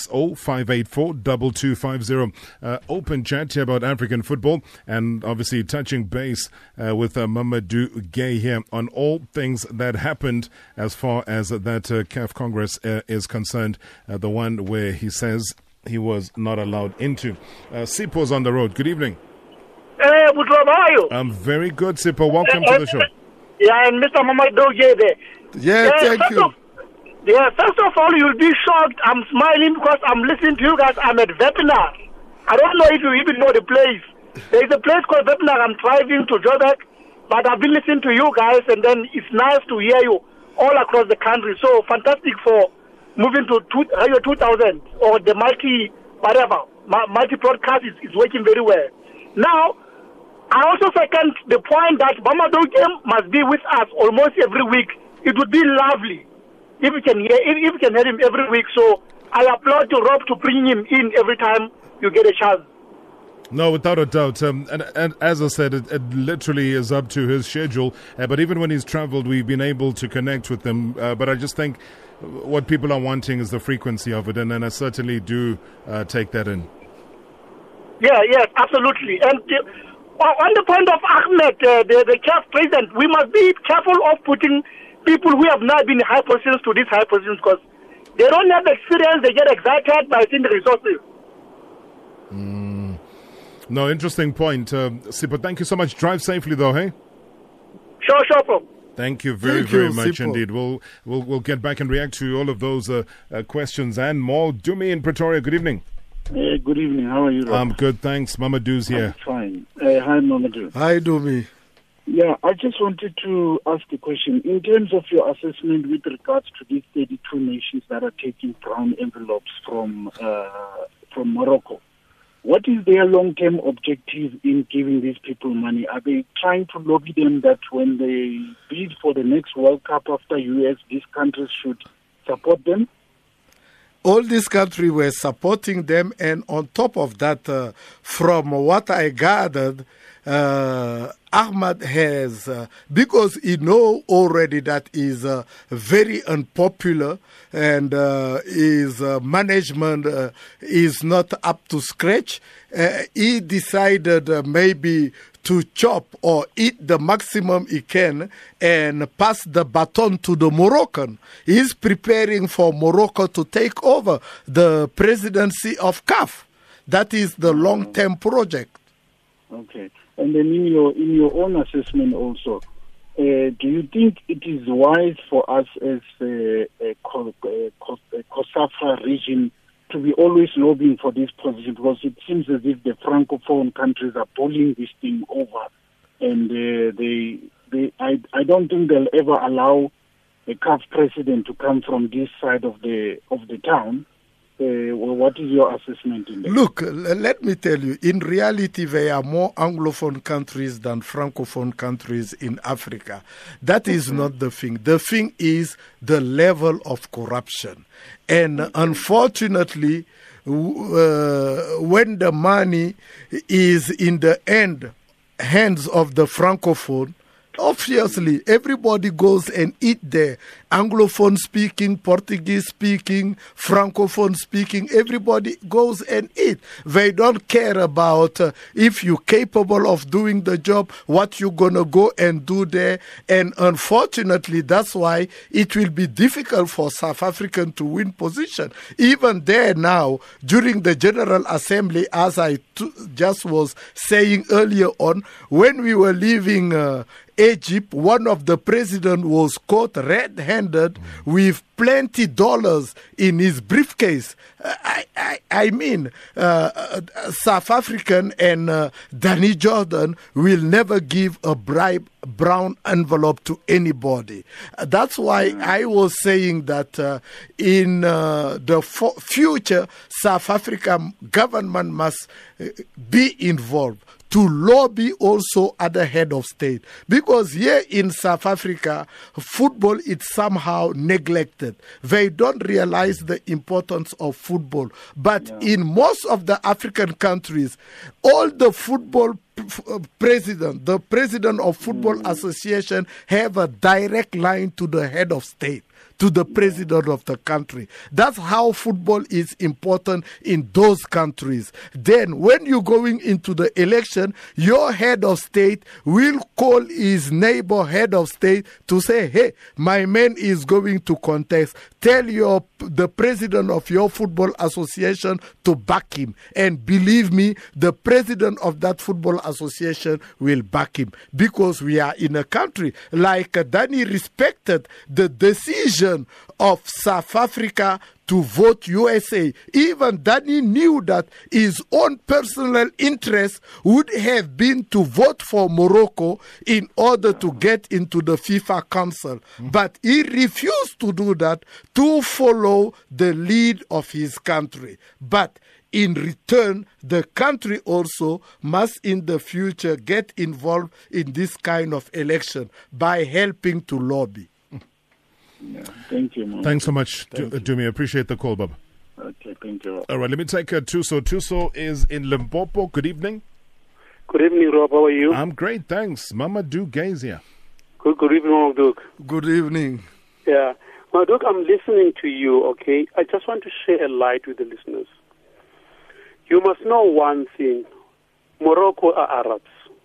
060-584-2250. Open chat here about African football and obviously touching base with Mamadou Gueye here on all things that happened as far as that CAF Congress is concerned, the one where he says he was not allowed into. Sipho's on the road. Good evening. Hey, Boudreaux, how are you? I'm very good, Sipho. Welcome to the show. Yeah, and Mr. Mamadou Gueye there. Yeah, thank you. First of all, you'll be shocked. I'm smiling because I'm listening to you guys. I'm at Vepenar. I don't know if you even know the place. There is a place called Vepenar. I'm driving to Joburg, but I've been listening to you guys, and then it's nice to hear you all across the country. So fantastic for moving to Radio 2000 or the multi-broadcast is working very well. Now, I also second the point that Mamadou Gueye must be with us almost every week. It would be lovely if we can hear him every week. So I applaud to Rob to bring him in every time you get a chance. No, without a doubt. And as I said, it literally is up to his schedule. But even when he's traveled, we've been able to connect with him. But I just think what people are wanting is the frequency of it. And then I certainly do take that in. Yeah, yes, absolutely. And on the point of Ahmed, the CAF president, we must be careful of putting people who have not been in high positions to these high positions because they don't have the experience. They get excited by seeing the resources. No, interesting point. Sipho, thank you so much. Drive safely, though, hey? Sure, bro. Thank you very much Sipho. indeed. We'll get back and react to all of those questions and more. Dumi in Pretoria, good evening. Good evening. How are you, Rob? I'm good, thanks. Mamadou's here. I'm fine. Hi, Mamadou. Hi, Dumi. Yeah, I just wanted to ask a question. In terms of your assessment with regards to these 32 nations that are taking brown envelopes from Morocco, What is their long-term objective in giving these people money? Are they trying to lobby them that when they bid for the next World Cup after US, these countries should support them? All these countries were supporting them, and on top of that, from what I gathered, Ahmad has, because he know already that is very unpopular and his management is not up to scratch, he decided maybe to chop or eat the maximum he can and pass the baton to the Moroccan. He's preparing for Morocco to take over the presidency of CAF. That is the long-term project. Okay. And then in your own assessment also, do you think it is wise for us as a COSAFA region to be always lobbying for this position? Because it seems as if the Francophone countries are pulling this thing over, and I don't think they'll ever allow a CAF president to come from this side of the town. What is your assessment in that? Look, let me tell you, in reality, there are more Anglophone countries than Francophone countries in Africa. That is not the thing. The thing is the level of corruption. And unfortunately, when the money is in the hands of the Francophone, obviously, everybody goes and eat there. Anglophone speaking, Portuguese speaking, Francophone speaking, everybody goes and eat. They don't care about if you're capable of doing the job, what you're going to go and do there. And unfortunately, that's why it will be difficult for South African to win position. Even there now, during the General Assembly, as I just was saying earlier on, when we were leaving Egypt, one of the president was caught red-handed with plenty dollars in his briefcase. I mean, South African and Danny Jordan will never give a brown envelope to anybody. That's why I was saying that in the future, South African government must be involved to lobby also at the head of state. Because here in South Africa, football is somehow neglected. They don't realize the importance of football. But in most of the African countries, all the football the president of Football Association have a direct line to the head of state, to the president of the country. That's how football is important in those countries. Then when you're going into the election, your head of state will call his neighbor head of state to say, hey, my man is going to contest. Tell the president of your football association to back him. And believe me, the president of that football association will back him. Because we are in a country like Danny respected the decision of South Africa to vote USA. Even Danny knew that his own personal interest would have been to vote for Morocco in order to get into the FIFA Council. But he refused to do that to follow the lead of his country. But in return, the country also must in the future get involved in this kind of election by helping to lobby. Yeah, thank you, man. Thanks so much, Dumi. Appreciate the call, Bob. Okay, thank you. All right, let me take Tuso. Tuso is in Limpopo. Good evening. Good evening, Rob. How are you? I'm great, thanks. Mamadou Gaze here. Good evening, Duke. Good evening. Yeah. Duke, I'm listening to you, okay? I just want to share a light with the listeners. You must know one thing. Morocco are Arabs.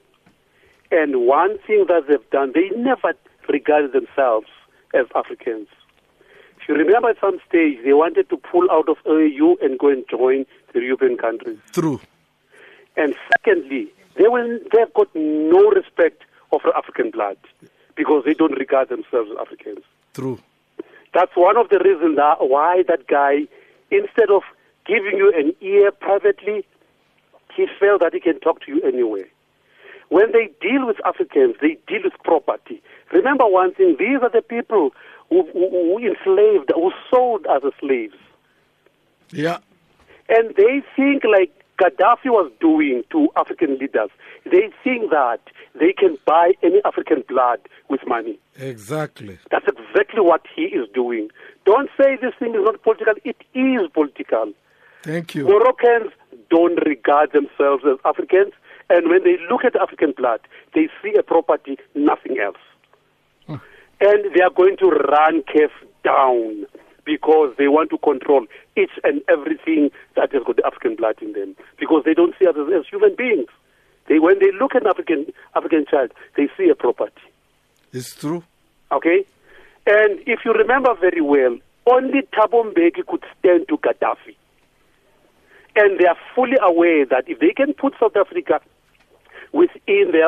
And one thing that they've done, they never regarded themselves as Africans. If you remember at some stage, they wanted to pull out of AU and go and join the European countries. True. And secondly, they've got no respect of African blood because they don't regard themselves as Africans. True. That's one of the reasons why that guy, instead of giving you an ear privately, he felt that he can talk to you anyway. When they deal with Africans, they deal with property. Remember one thing, these are the people who enslaved, who sold as slaves. Yeah. And they think like Gaddafi was doing to African leaders, they think that they can buy any African blood with money. Exactly. That's exactly what he is doing. Don't say this thing is not political. It is political. Thank you. Moroccans don't regard themselves as Africans, and when they look at African blood, they see a property, nothing else. And they are going to run CAF down because they want to control each and everything that has got the African blood in them, because they don't see us as human beings. When they look at an African child, they see a property. It's true. Okay? And if you remember very well, only Thabo Mbeki could stand to Gaddafi. And they are fully aware that if they can put South Africa within their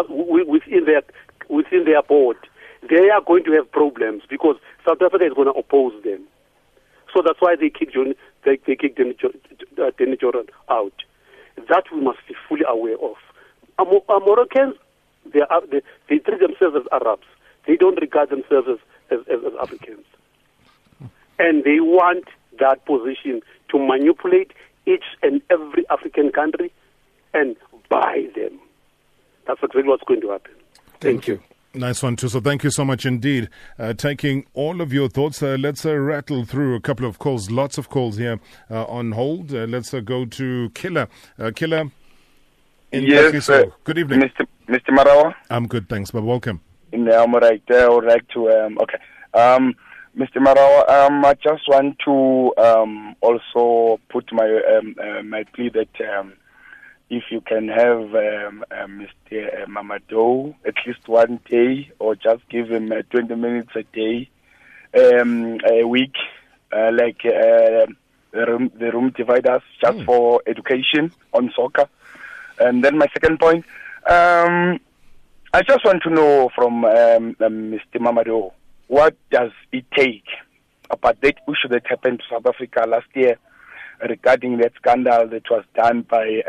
board, they are going to have problems because South Africa is going to oppose them. So that's why they kicked Dennis Jordan out. That we must be fully aware of. Moroccans, they treat themselves as Arabs. They don't regard themselves as Africans. And they want that position to manipulate each and every African country and buy them. That's exactly what's going to happen. Thank you. Nice one, too. So thank you so much indeed. Taking all of your thoughts, let's rattle through a couple of calls. Lots of calls here on hold. Let's go to Killer. Killer in Kagiso. Good evening. Mr. Marawa? I'm good, thanks, but welcome. I'm all right. I would like to, okay. Mr. Marawa, I just want to also put my plea that if you can have Mr. Mamadou at least one day, or just give him 20 minutes a day, a week, like the room dividers, just for education on soccer. And then my second point, I just want to know from Mr. Mamadou, what does it take about that issue that happened to South Africa last year regarding that scandal that was done by,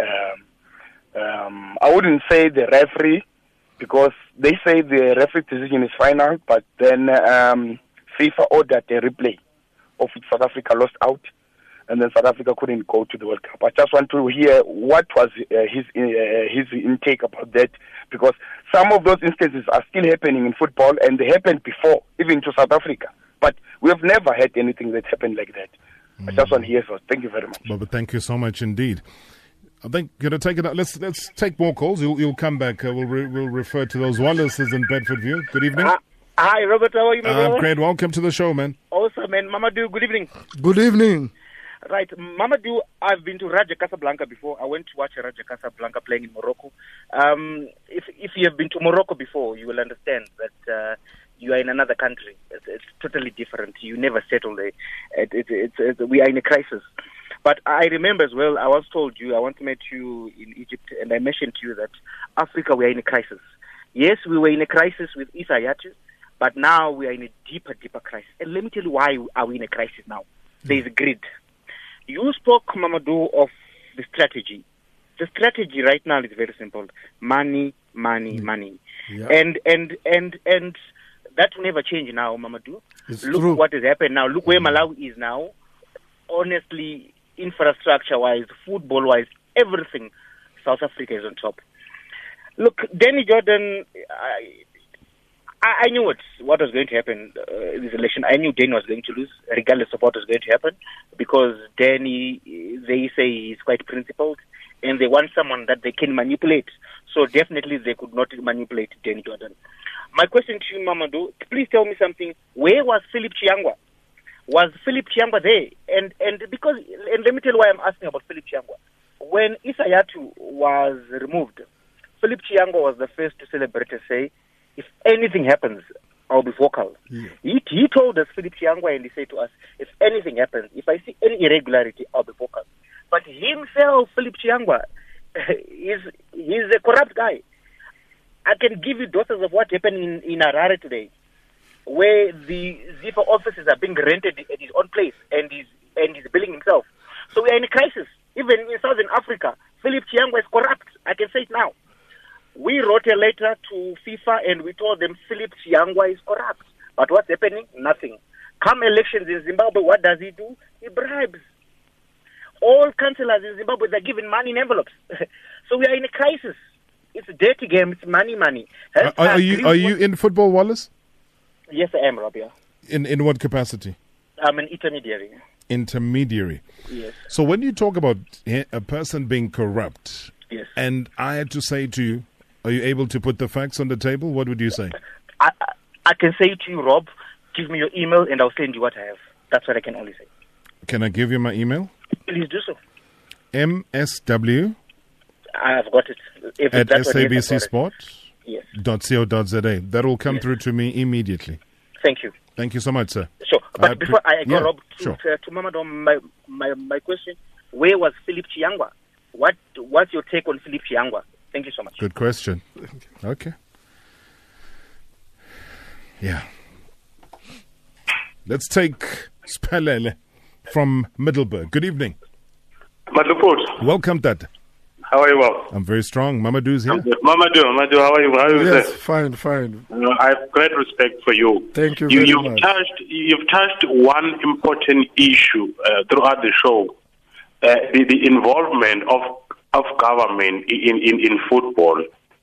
I wouldn't say the referee, because they say the referee decision is final, but then FIFA ordered a replay of which South Africa lost out, and then South Africa couldn't go to the World Cup. I just want to hear what was his intake about that, because some of those instances are still happening in football, and they happened before, even to South Africa. But we have never had anything that happened like that. I just want to hear so. Thank you very much. But thank you so much indeed. I think you're going to take it out. Let's take more calls. You'll come back. We'll refer to those. Wallace is in Bedford View. Good evening. Hi, Robert. How are you, my brother? Great. Welcome to the show, man. Awesome, man. Mamadou, good evening. Good evening. Right. Mamadou, I've been to Raja Casablanca before. I went to watch Raja Casablanca playing in Morocco. If you have been to Morocco before, you will understand that you are in another country. It's totally different. You never settle there. We are in a crisis. But I remember as well, I once told you, I once met you in Egypt, and I mentioned to you that Africa, we are in a crisis. Yes, we were in a crisis with Issa Hayatou, but now we are in a deeper crisis. And let me tell you why are we in a crisis now. There is greed. You spoke, Mamadou, of the strategy. The strategy right now is very simple. Money. Yeah. And that will never change now, Mamadou. Look true. What has happened now. Look where Malawi is now. Honestly, infrastructure-wise, football-wise, everything, South Africa is on top. Look, Danny Jordan, I knew what was going to happen in this election. I knew Danny was going to lose, regardless of what was going to happen, because Danny, they say he's quite principled, and they want someone that they can manipulate. So definitely they could not manipulate Danny Jordan. My question to you, Mamadou, please tell me something. Where was Philip Chiangwa? Was Philip Chiangwa there? And let me tell you why I'm asking about Philip Chiangwa. When Issa Hayatou was removed, Philip Chiangwa was the first to celebrate and say, if anything happens, I'll be vocal. Yeah. He told us, Philip Chiangwa, and he said to us, if anything happens, if I see any irregularity, I'll be vocal. But himself, Philip Chiangwa, he's a corrupt guy. I can give you doses of what happened in Harare today, where the ZIFA offices are being rented at his own place, and he's billing himself. So we are in a crisis. Even in Southern Africa, Philip Chiangwa is corrupt. I can say it now. We wrote a letter to FIFA and we told them Philip Chiangwa is corrupt. But what's happening? Nothing. Come elections in Zimbabwe, what does he do? He bribes. All councillors in Zimbabwe, they're given money in envelopes. So we are in a crisis. It's a dirty game. It's money. Are you in football, Wallace? Yes, I am, Rob, yeah. In what capacity? I'm an intermediary. Intermediary. Yes. So when you talk about a person being corrupt, yes, and I had to say to you, are you able to put the facts on the table? What would you say? I can say to you, Rob, give me your email and I'll send you what I have. That's what I can only say. Can I give you my email? Please do so. MSW. I've got it. At sabcsport.co.za. Yes. That will come through to me immediately. Thank you. Thank you so much, sir. Sure. But before I go, Rob, sure. to Mamadou, my question, where was Philip Chiangwa? What's your take on Philip Chiangwa? Thank you so much. Good question. Okay. Yeah. Let's take Spelele from Middleburg. Good evening. Maduput. Welcome, Dad. How are you? Well? I'm very strong. Mamadou's here. Mamadou, how are you? How are you? Yes, fine. I have great respect for you. Thank you very much. You've touched one important issue throughout the show, the involvement of government in football.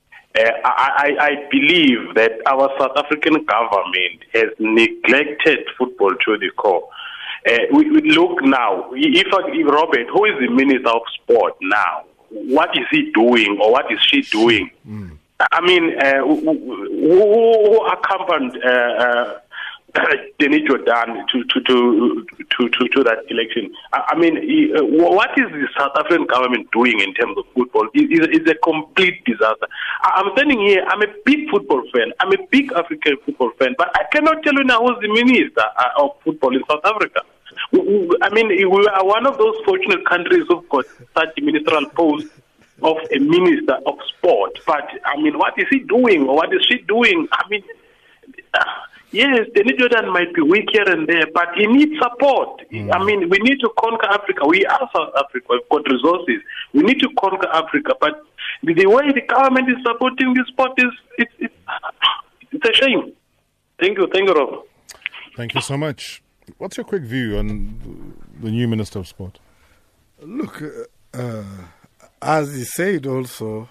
I believe that our South African government has neglected football to the core. We look now, if Robert, who is the Minister of Sport now, what is he doing or what is she doing? I mean, who accompanied Denny Jordan to that election? I mean, what is the South African government doing in terms of football? It's a complete disaster. I'm standing here, I'm a big football fan, I'm a big African football fan, but I cannot tell you now who's the Minister of Football in South Africa. I mean, we are one of those fortunate countries who've got such a ministerial post of a Minister of Sport. But, I mean, what is he doing or what is she doing? I mean, yes, Denny Jordan might be weak here and there, but he needs support. I mean, we need to conquer Africa. We are South Africa. We've got resources. We need to conquer Africa. But the way the government is supporting this sport it's a shame. Thank you, Rob. Thank you so much. What's your quick view on the new Minister of Sport? Look, as he said also,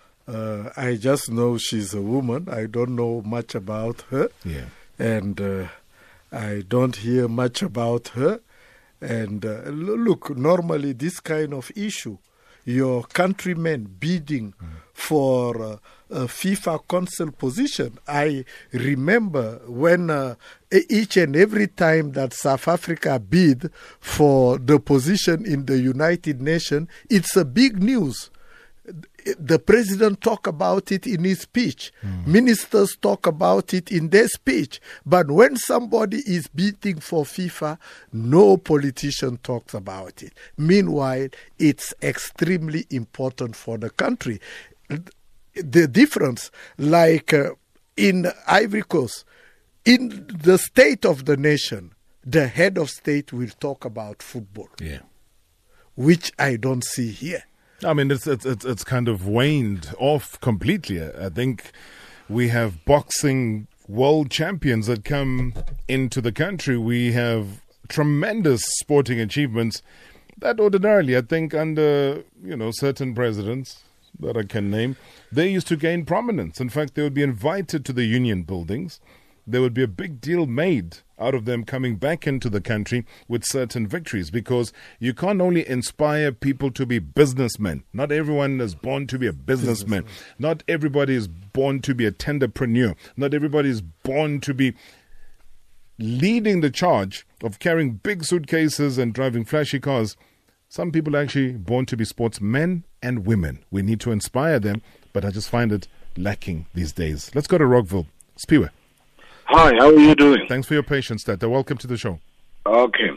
I just know she's a woman. I don't know much about her. Yeah. And I don't hear much about her. And look, normally this kind of issue, your countrymen bidding for a FIFA Council position. I remember when each and every time that South Africa bid for the position in the United Nations, it's a big news. The president talk about it in his speech. Ministers talk about it in their speech. But when somebody is bidding for FIFA, no politician talks about it. Meanwhile, it's extremely important for the country. The difference, like in Ivory Coast, in the state of the nation, the head of state will talk about football, which I don't see here. I mean, it's kind of waned off completely. I think we have boxing world champions that come into the country. We have tremendous sporting achievements that ordinarily, I think, under certain presidents that I can name, they used to gain prominence. In fact, they would be invited to the union buildings. There would be a big deal made out of them coming back into the country with certain victories, because you can't only inspire people to be businessmen. Not everyone is born to be a businessman. Not everybody is born to be a tenderpreneur. Not everybody is born to be leading the charge of carrying big suitcases and driving flashy cars. Some people are actually born to be sportsmen and women. We need to inspire them, but I just find it lacking these days. Let's go to Rockville. Spiwe. Hi, how are you doing? Thanks for your patience, Tata. Welcome to the show. Okay.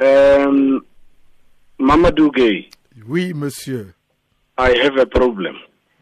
Mamadou Gay. Oui, monsieur. I have a problem.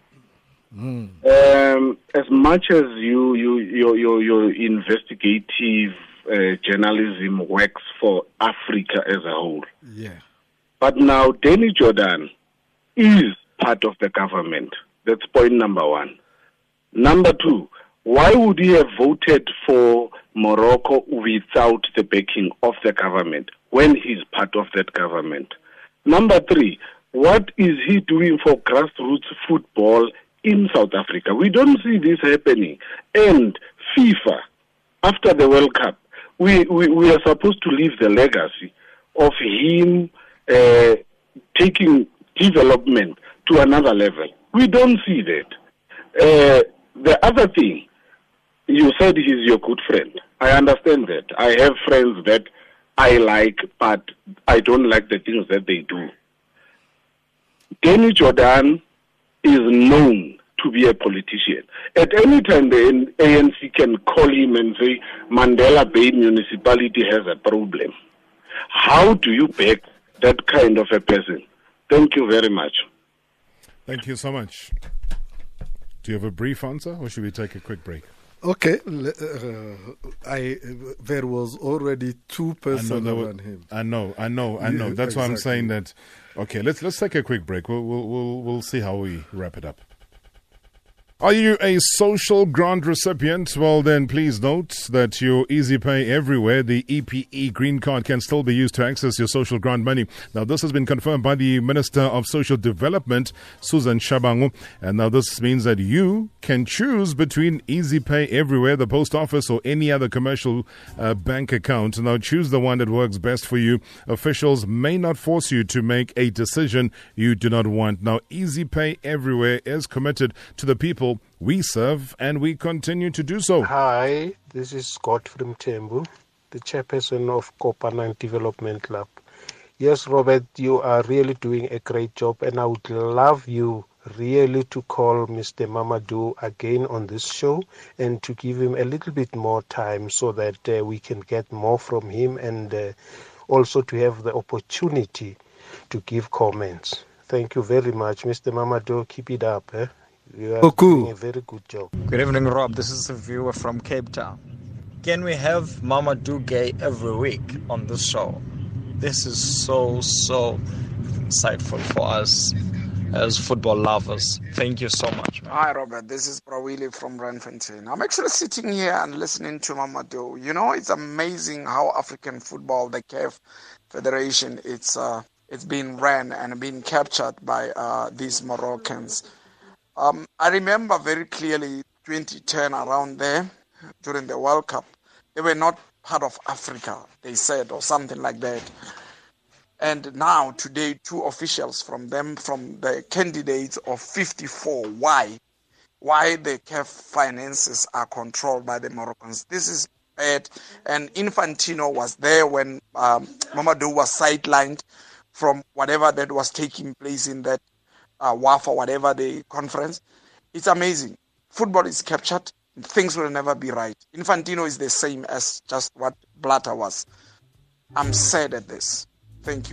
As much as your investigative journalism works for Africa as a whole. Yeah. But now Denny Jordan is part of the government. That's point number one. Number two, why would he have voted for Morocco without the backing of the government when he's part of that government? Number 3, what is he doing for grassroots football in South Africa? We don't see this happening. And FIFA, after the World Cup, we are supposed to leave the legacy of him taking development to another level. We don't see that. The other thing, you said he's your good friend. I understand that. I have friends that I like, but I don't like the things that they do. Danny Jordan is known to be a politician. At any time, the ANC can call him and say, Mandela Bay municipality has a problem. How do you back that kind of a person? Thank you very much. Thank you so much. Do you have a brief answer, or should we take a quick break? Okay, there was already two persons on him. I know. Yeah, That's why I'm exactly. saying that. Okay, let's take a quick break. We'll see how we wrap it up. Are you a social grant recipient? Well, then please note that your EasyPay Everywhere, the EPE green card, can still be used to access your social grant money. Now, this has been confirmed by the Minister of Social Development, Susan Shabangu. And now this means that you can choose between EasyPay Everywhere, the post office, or any other commercial bank account. Now, choose the one that works best for you. Officials may not force you to make a decision you do not want. Now, EasyPay Everywhere is committed to the people we serve, and we continue to do so. Hi, this is Scott from Tembu, the chairperson of Copa9 Development Club. Yes, Robert, you are really doing a great job, and I would love you really to call Mr. Mamadou again on this show and to give him a little bit more time so that we can get more from him, and also to have the opportunity to give comments. Thank you very much, Mr. Mamadou. Keep it up. You are doing a very good job. Good evening, Rob. This is a viewer from Cape Town. Can we have Mamadou Gay every week on the show? This is so insightful for us as football lovers. Thank you so much. Hi, Robert. This is Prawili from Randfontein. I'm actually sitting here and listening to Mamadou. You know, it's amazing how African football, the CAF Federation, it's been ran and been captured by these Moroccans. I remember very clearly 2010 around there during the World Cup. They were not part of Africa, they said, or something like that. And now, today, 2 officials from the candidates of 54. Why? Why the CAF finances are controlled by the Moroccans. This is bad. And Infantino was there when Mamadou was sidelined from whatever that was taking place in that WAFA, whatever the conference. It's amazing. Football is captured. Things will never be right. Infantino is the same as just what Blatter was. I'm sad at this. Thank you.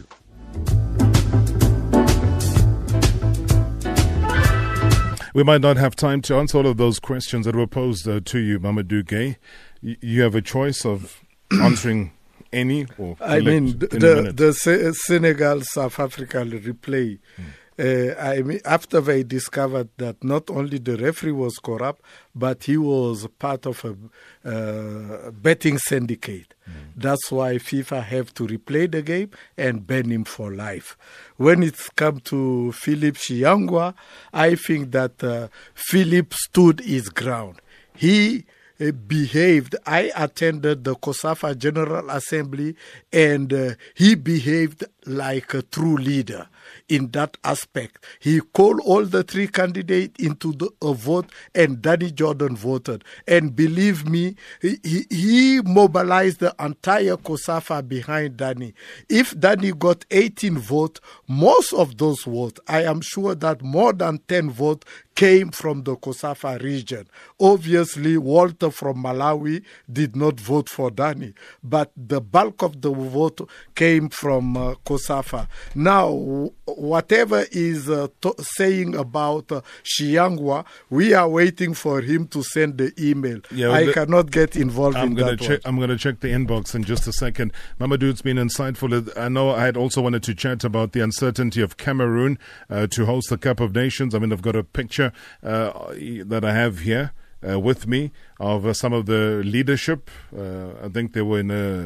We might not have time to answer all of those questions that were posed to you, Mamadou Gay. You have a choice of answering any or I mean, the Senegal-South Africa replay. I mean, after they discovered that not only the referee was corrupt, but he was part of a betting syndicate. That's why FIFA have to replay the game and ban him for life. When it's come to Philip Shiyangwa, I think that Philip stood his ground. He behaved. I attended the COSAFA General Assembly, and he behaved like a true leader in that aspect. He called all the 3 candidates into a vote, and Danny Jordan voted. And believe me, he mobilized the entire COSAFA behind Danny. If Danny got 18 votes, most of those votes, I am sure that more than 10 votes came from the COSAFA region. Obviously, Walter from Malawi did not vote for Danny, but the bulk of the vote came from COSAFA. Now, whatever is saying about Shiyangwa, we are waiting for him to send the email. Yeah, I cannot get involved in that. I'm going to check the inbox in just a second. Mamadou, it's been insightful. I know I had also wanted to chat about the uncertainty of Cameroon to host the Cup of Nations. I mean, I've got a picture that I have here with me of some of the leadership. I think they were in a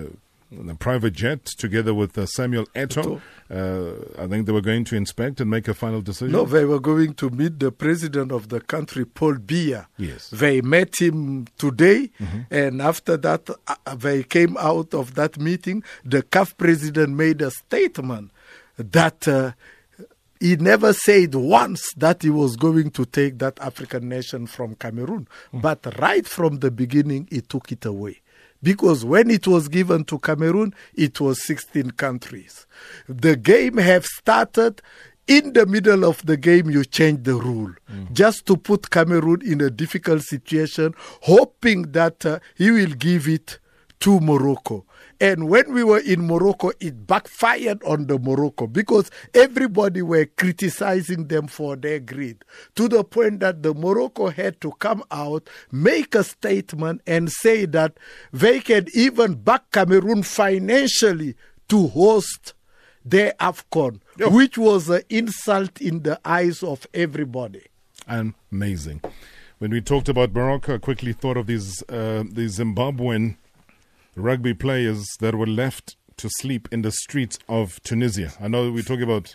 a private jet together with Samuel Eto'o. I think they were going to inspect and make a final decision. No, they were going to meet the president of the country, Paul Biya. Yes. They met him today, and after that, they came out of that meeting. The CAF president made a statement that he never said once that he was going to take that African nation from Cameroon. But right from the beginning, he took it away. Because when it was given to Cameroon, it was 16 countries. The game have started. In the middle of the game, you change the rule just to put Cameroon in a difficult situation, hoping that he will give it to Morocco. And when we were in Morocco, it backfired on the Morocco because everybody were criticizing them for their greed, to the point that the Morocco had to come out, make a statement and say that they can even back Cameroon financially to host their AFCON, which was an insult in the eyes of everybody. Amazing. When we talked about Morocco, I quickly thought of these Zimbabwean rugby players that were left to sleep in the streets of Tunisia. I know we're talking about,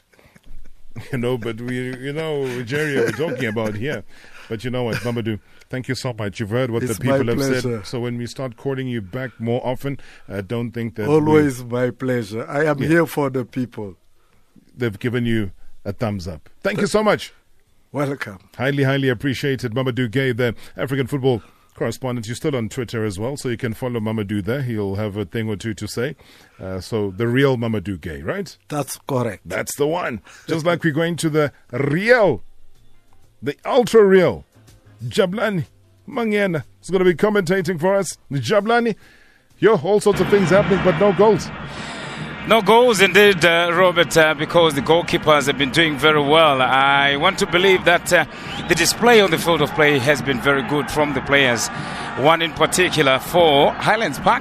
but Nigeria we're talking about here. But you know what, Mamadou, thank you so much. You've heard what It's the people my have pleasure. said. So when we start calling you back more often, don't think that... Always my pleasure. I am here for the people. They've given you a thumbs up. Thank you so much. Welcome. Highly, highly appreciated. Mamadou Gueye, the African football correspondent. You're still on Twitter as well, so you can follow Mamadou there. He'll have a thing or two to say. So the real Mamadou Gueye, right? That's correct. That's the one. Just like we're going to the real, the ultra real, Jabulani Mangena is going to be commentating for us. Jabulani, all sorts of things happening, but no goals. No goals indeed, Robert, because the goalkeepers have been doing very well. I want to believe that the display on the field of play has been very good from the players. One in particular for Highlands Park,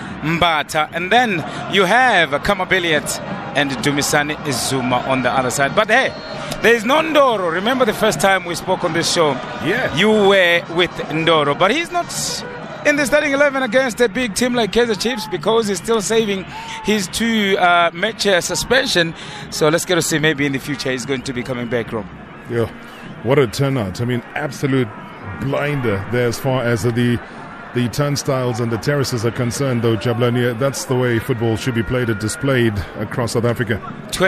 Mbata. And then you have Kamabiliet and Dumisani Zuma on the other side. But hey, there is no Ndoro. Remember the first time we spoke on this show? Yeah. You were with Ndoro, but he's not in the starting 11 against a big team like Kaizer Chiefs because he's still saving his 2-match suspension. So let's get to see, maybe in the future he's going to be coming back, Rob. Yeah, what a turnout. I mean, absolute blinder there as far as the turnstiles and the terraces are concerned, though, Jabulani. That's the way football should be played and displayed across South Africa.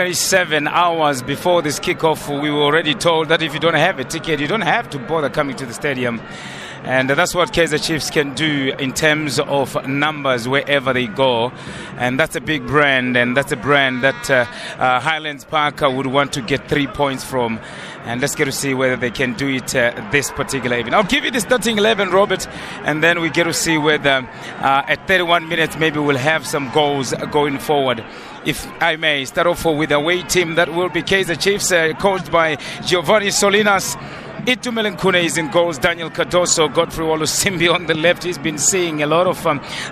27 hours before this kickoff, we were already told that if you don't have a ticket, you don't have to bother coming to the stadium. And that's what Kaizer Chiefs can do in terms of numbers wherever they go. And that's a big brand, and that's a brand that Highlands Park would want to get 3 points from. And let's get to see whether they can do it this particular evening. I'll give you the starting 11, Robert, and then we get to see whether at 31 minutes maybe we'll have some goals going forward. If I may start off with the away team, that will be Kaizer Chiefs, coached by Giovanni Solinas. Itumeleng Khune is in goals. Daniel Cardoso, Godfrey Olusimbi on the left. He's been seeing a lot of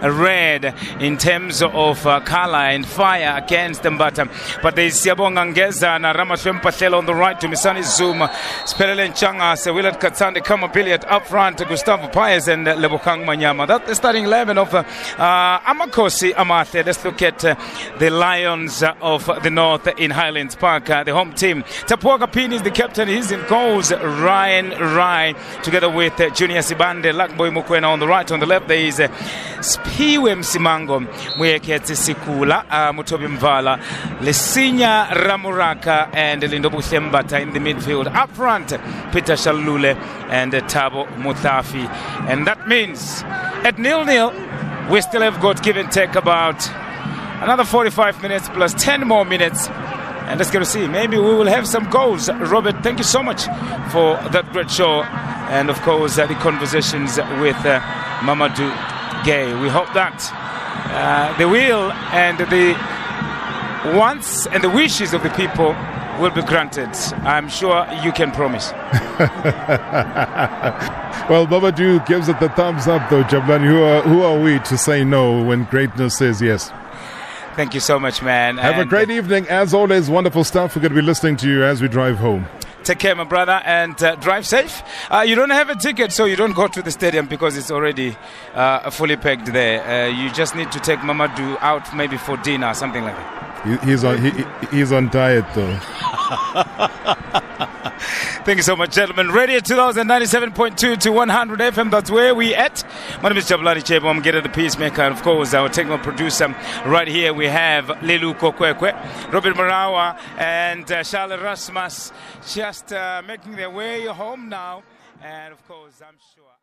red in terms of color and fire against Mbata. But there's Siyabonga Ngeza and Ramaswem Patel on the right, to Misani Zuma, Spelele Nchanga, Willard Katsande, Kamabiliet up front, Gustavo Paez and Lebokang Manyama. That's the starting 11 of Amakosi Amathe. Let's look at the Lions of the North in Highlands Park, the home team. Tapua Kapini is the captain. He's in goals. Ryan Rai together with Junior Sibande, Lakboy Mukwena on the right. On the left there is Spiwe Msimango, Mwekete Sikula, Mutobi Mvala, Lesinya Ramuraka and Lindobu Thembata in the midfield. Up front, Peter Shalule and Tabo Muthafi. And that means at 0-0 we still have got give and take about another 45 minutes plus 10 more minutes. And let's get to see. Maybe we will have some goals. Robert, thank you so much for that great show. And, of course, the conversations with Mamadou Gueye. We hope that the will and the wants and the wishes of the people will be granted. I'm sure you can promise. Well, Mamadou gives it the thumbs up, though, Jabulani. Who are we to say no when greatness says yes? Thank you so much, man. Have a great evening. As always, wonderful stuff. We're going to be listening to you as we drive home. Take care, my brother, and drive safe. You don't have a ticket, so you don't go to the stadium because it's already fully packed there. You just need to take Mamadou out maybe for dinner, something like that. He's on diet, though. Thank you so much, gentlemen. Radio 2097.2 to 100 FM. That's where we at. My name is Jabulani Chebo. I'm getting the Peacemaker. And of course, our technical producer right here. We have Lelu Kokwekwe, Robert Marawa, and Charles Rasmus just making their way home now. And of course, I'm sure.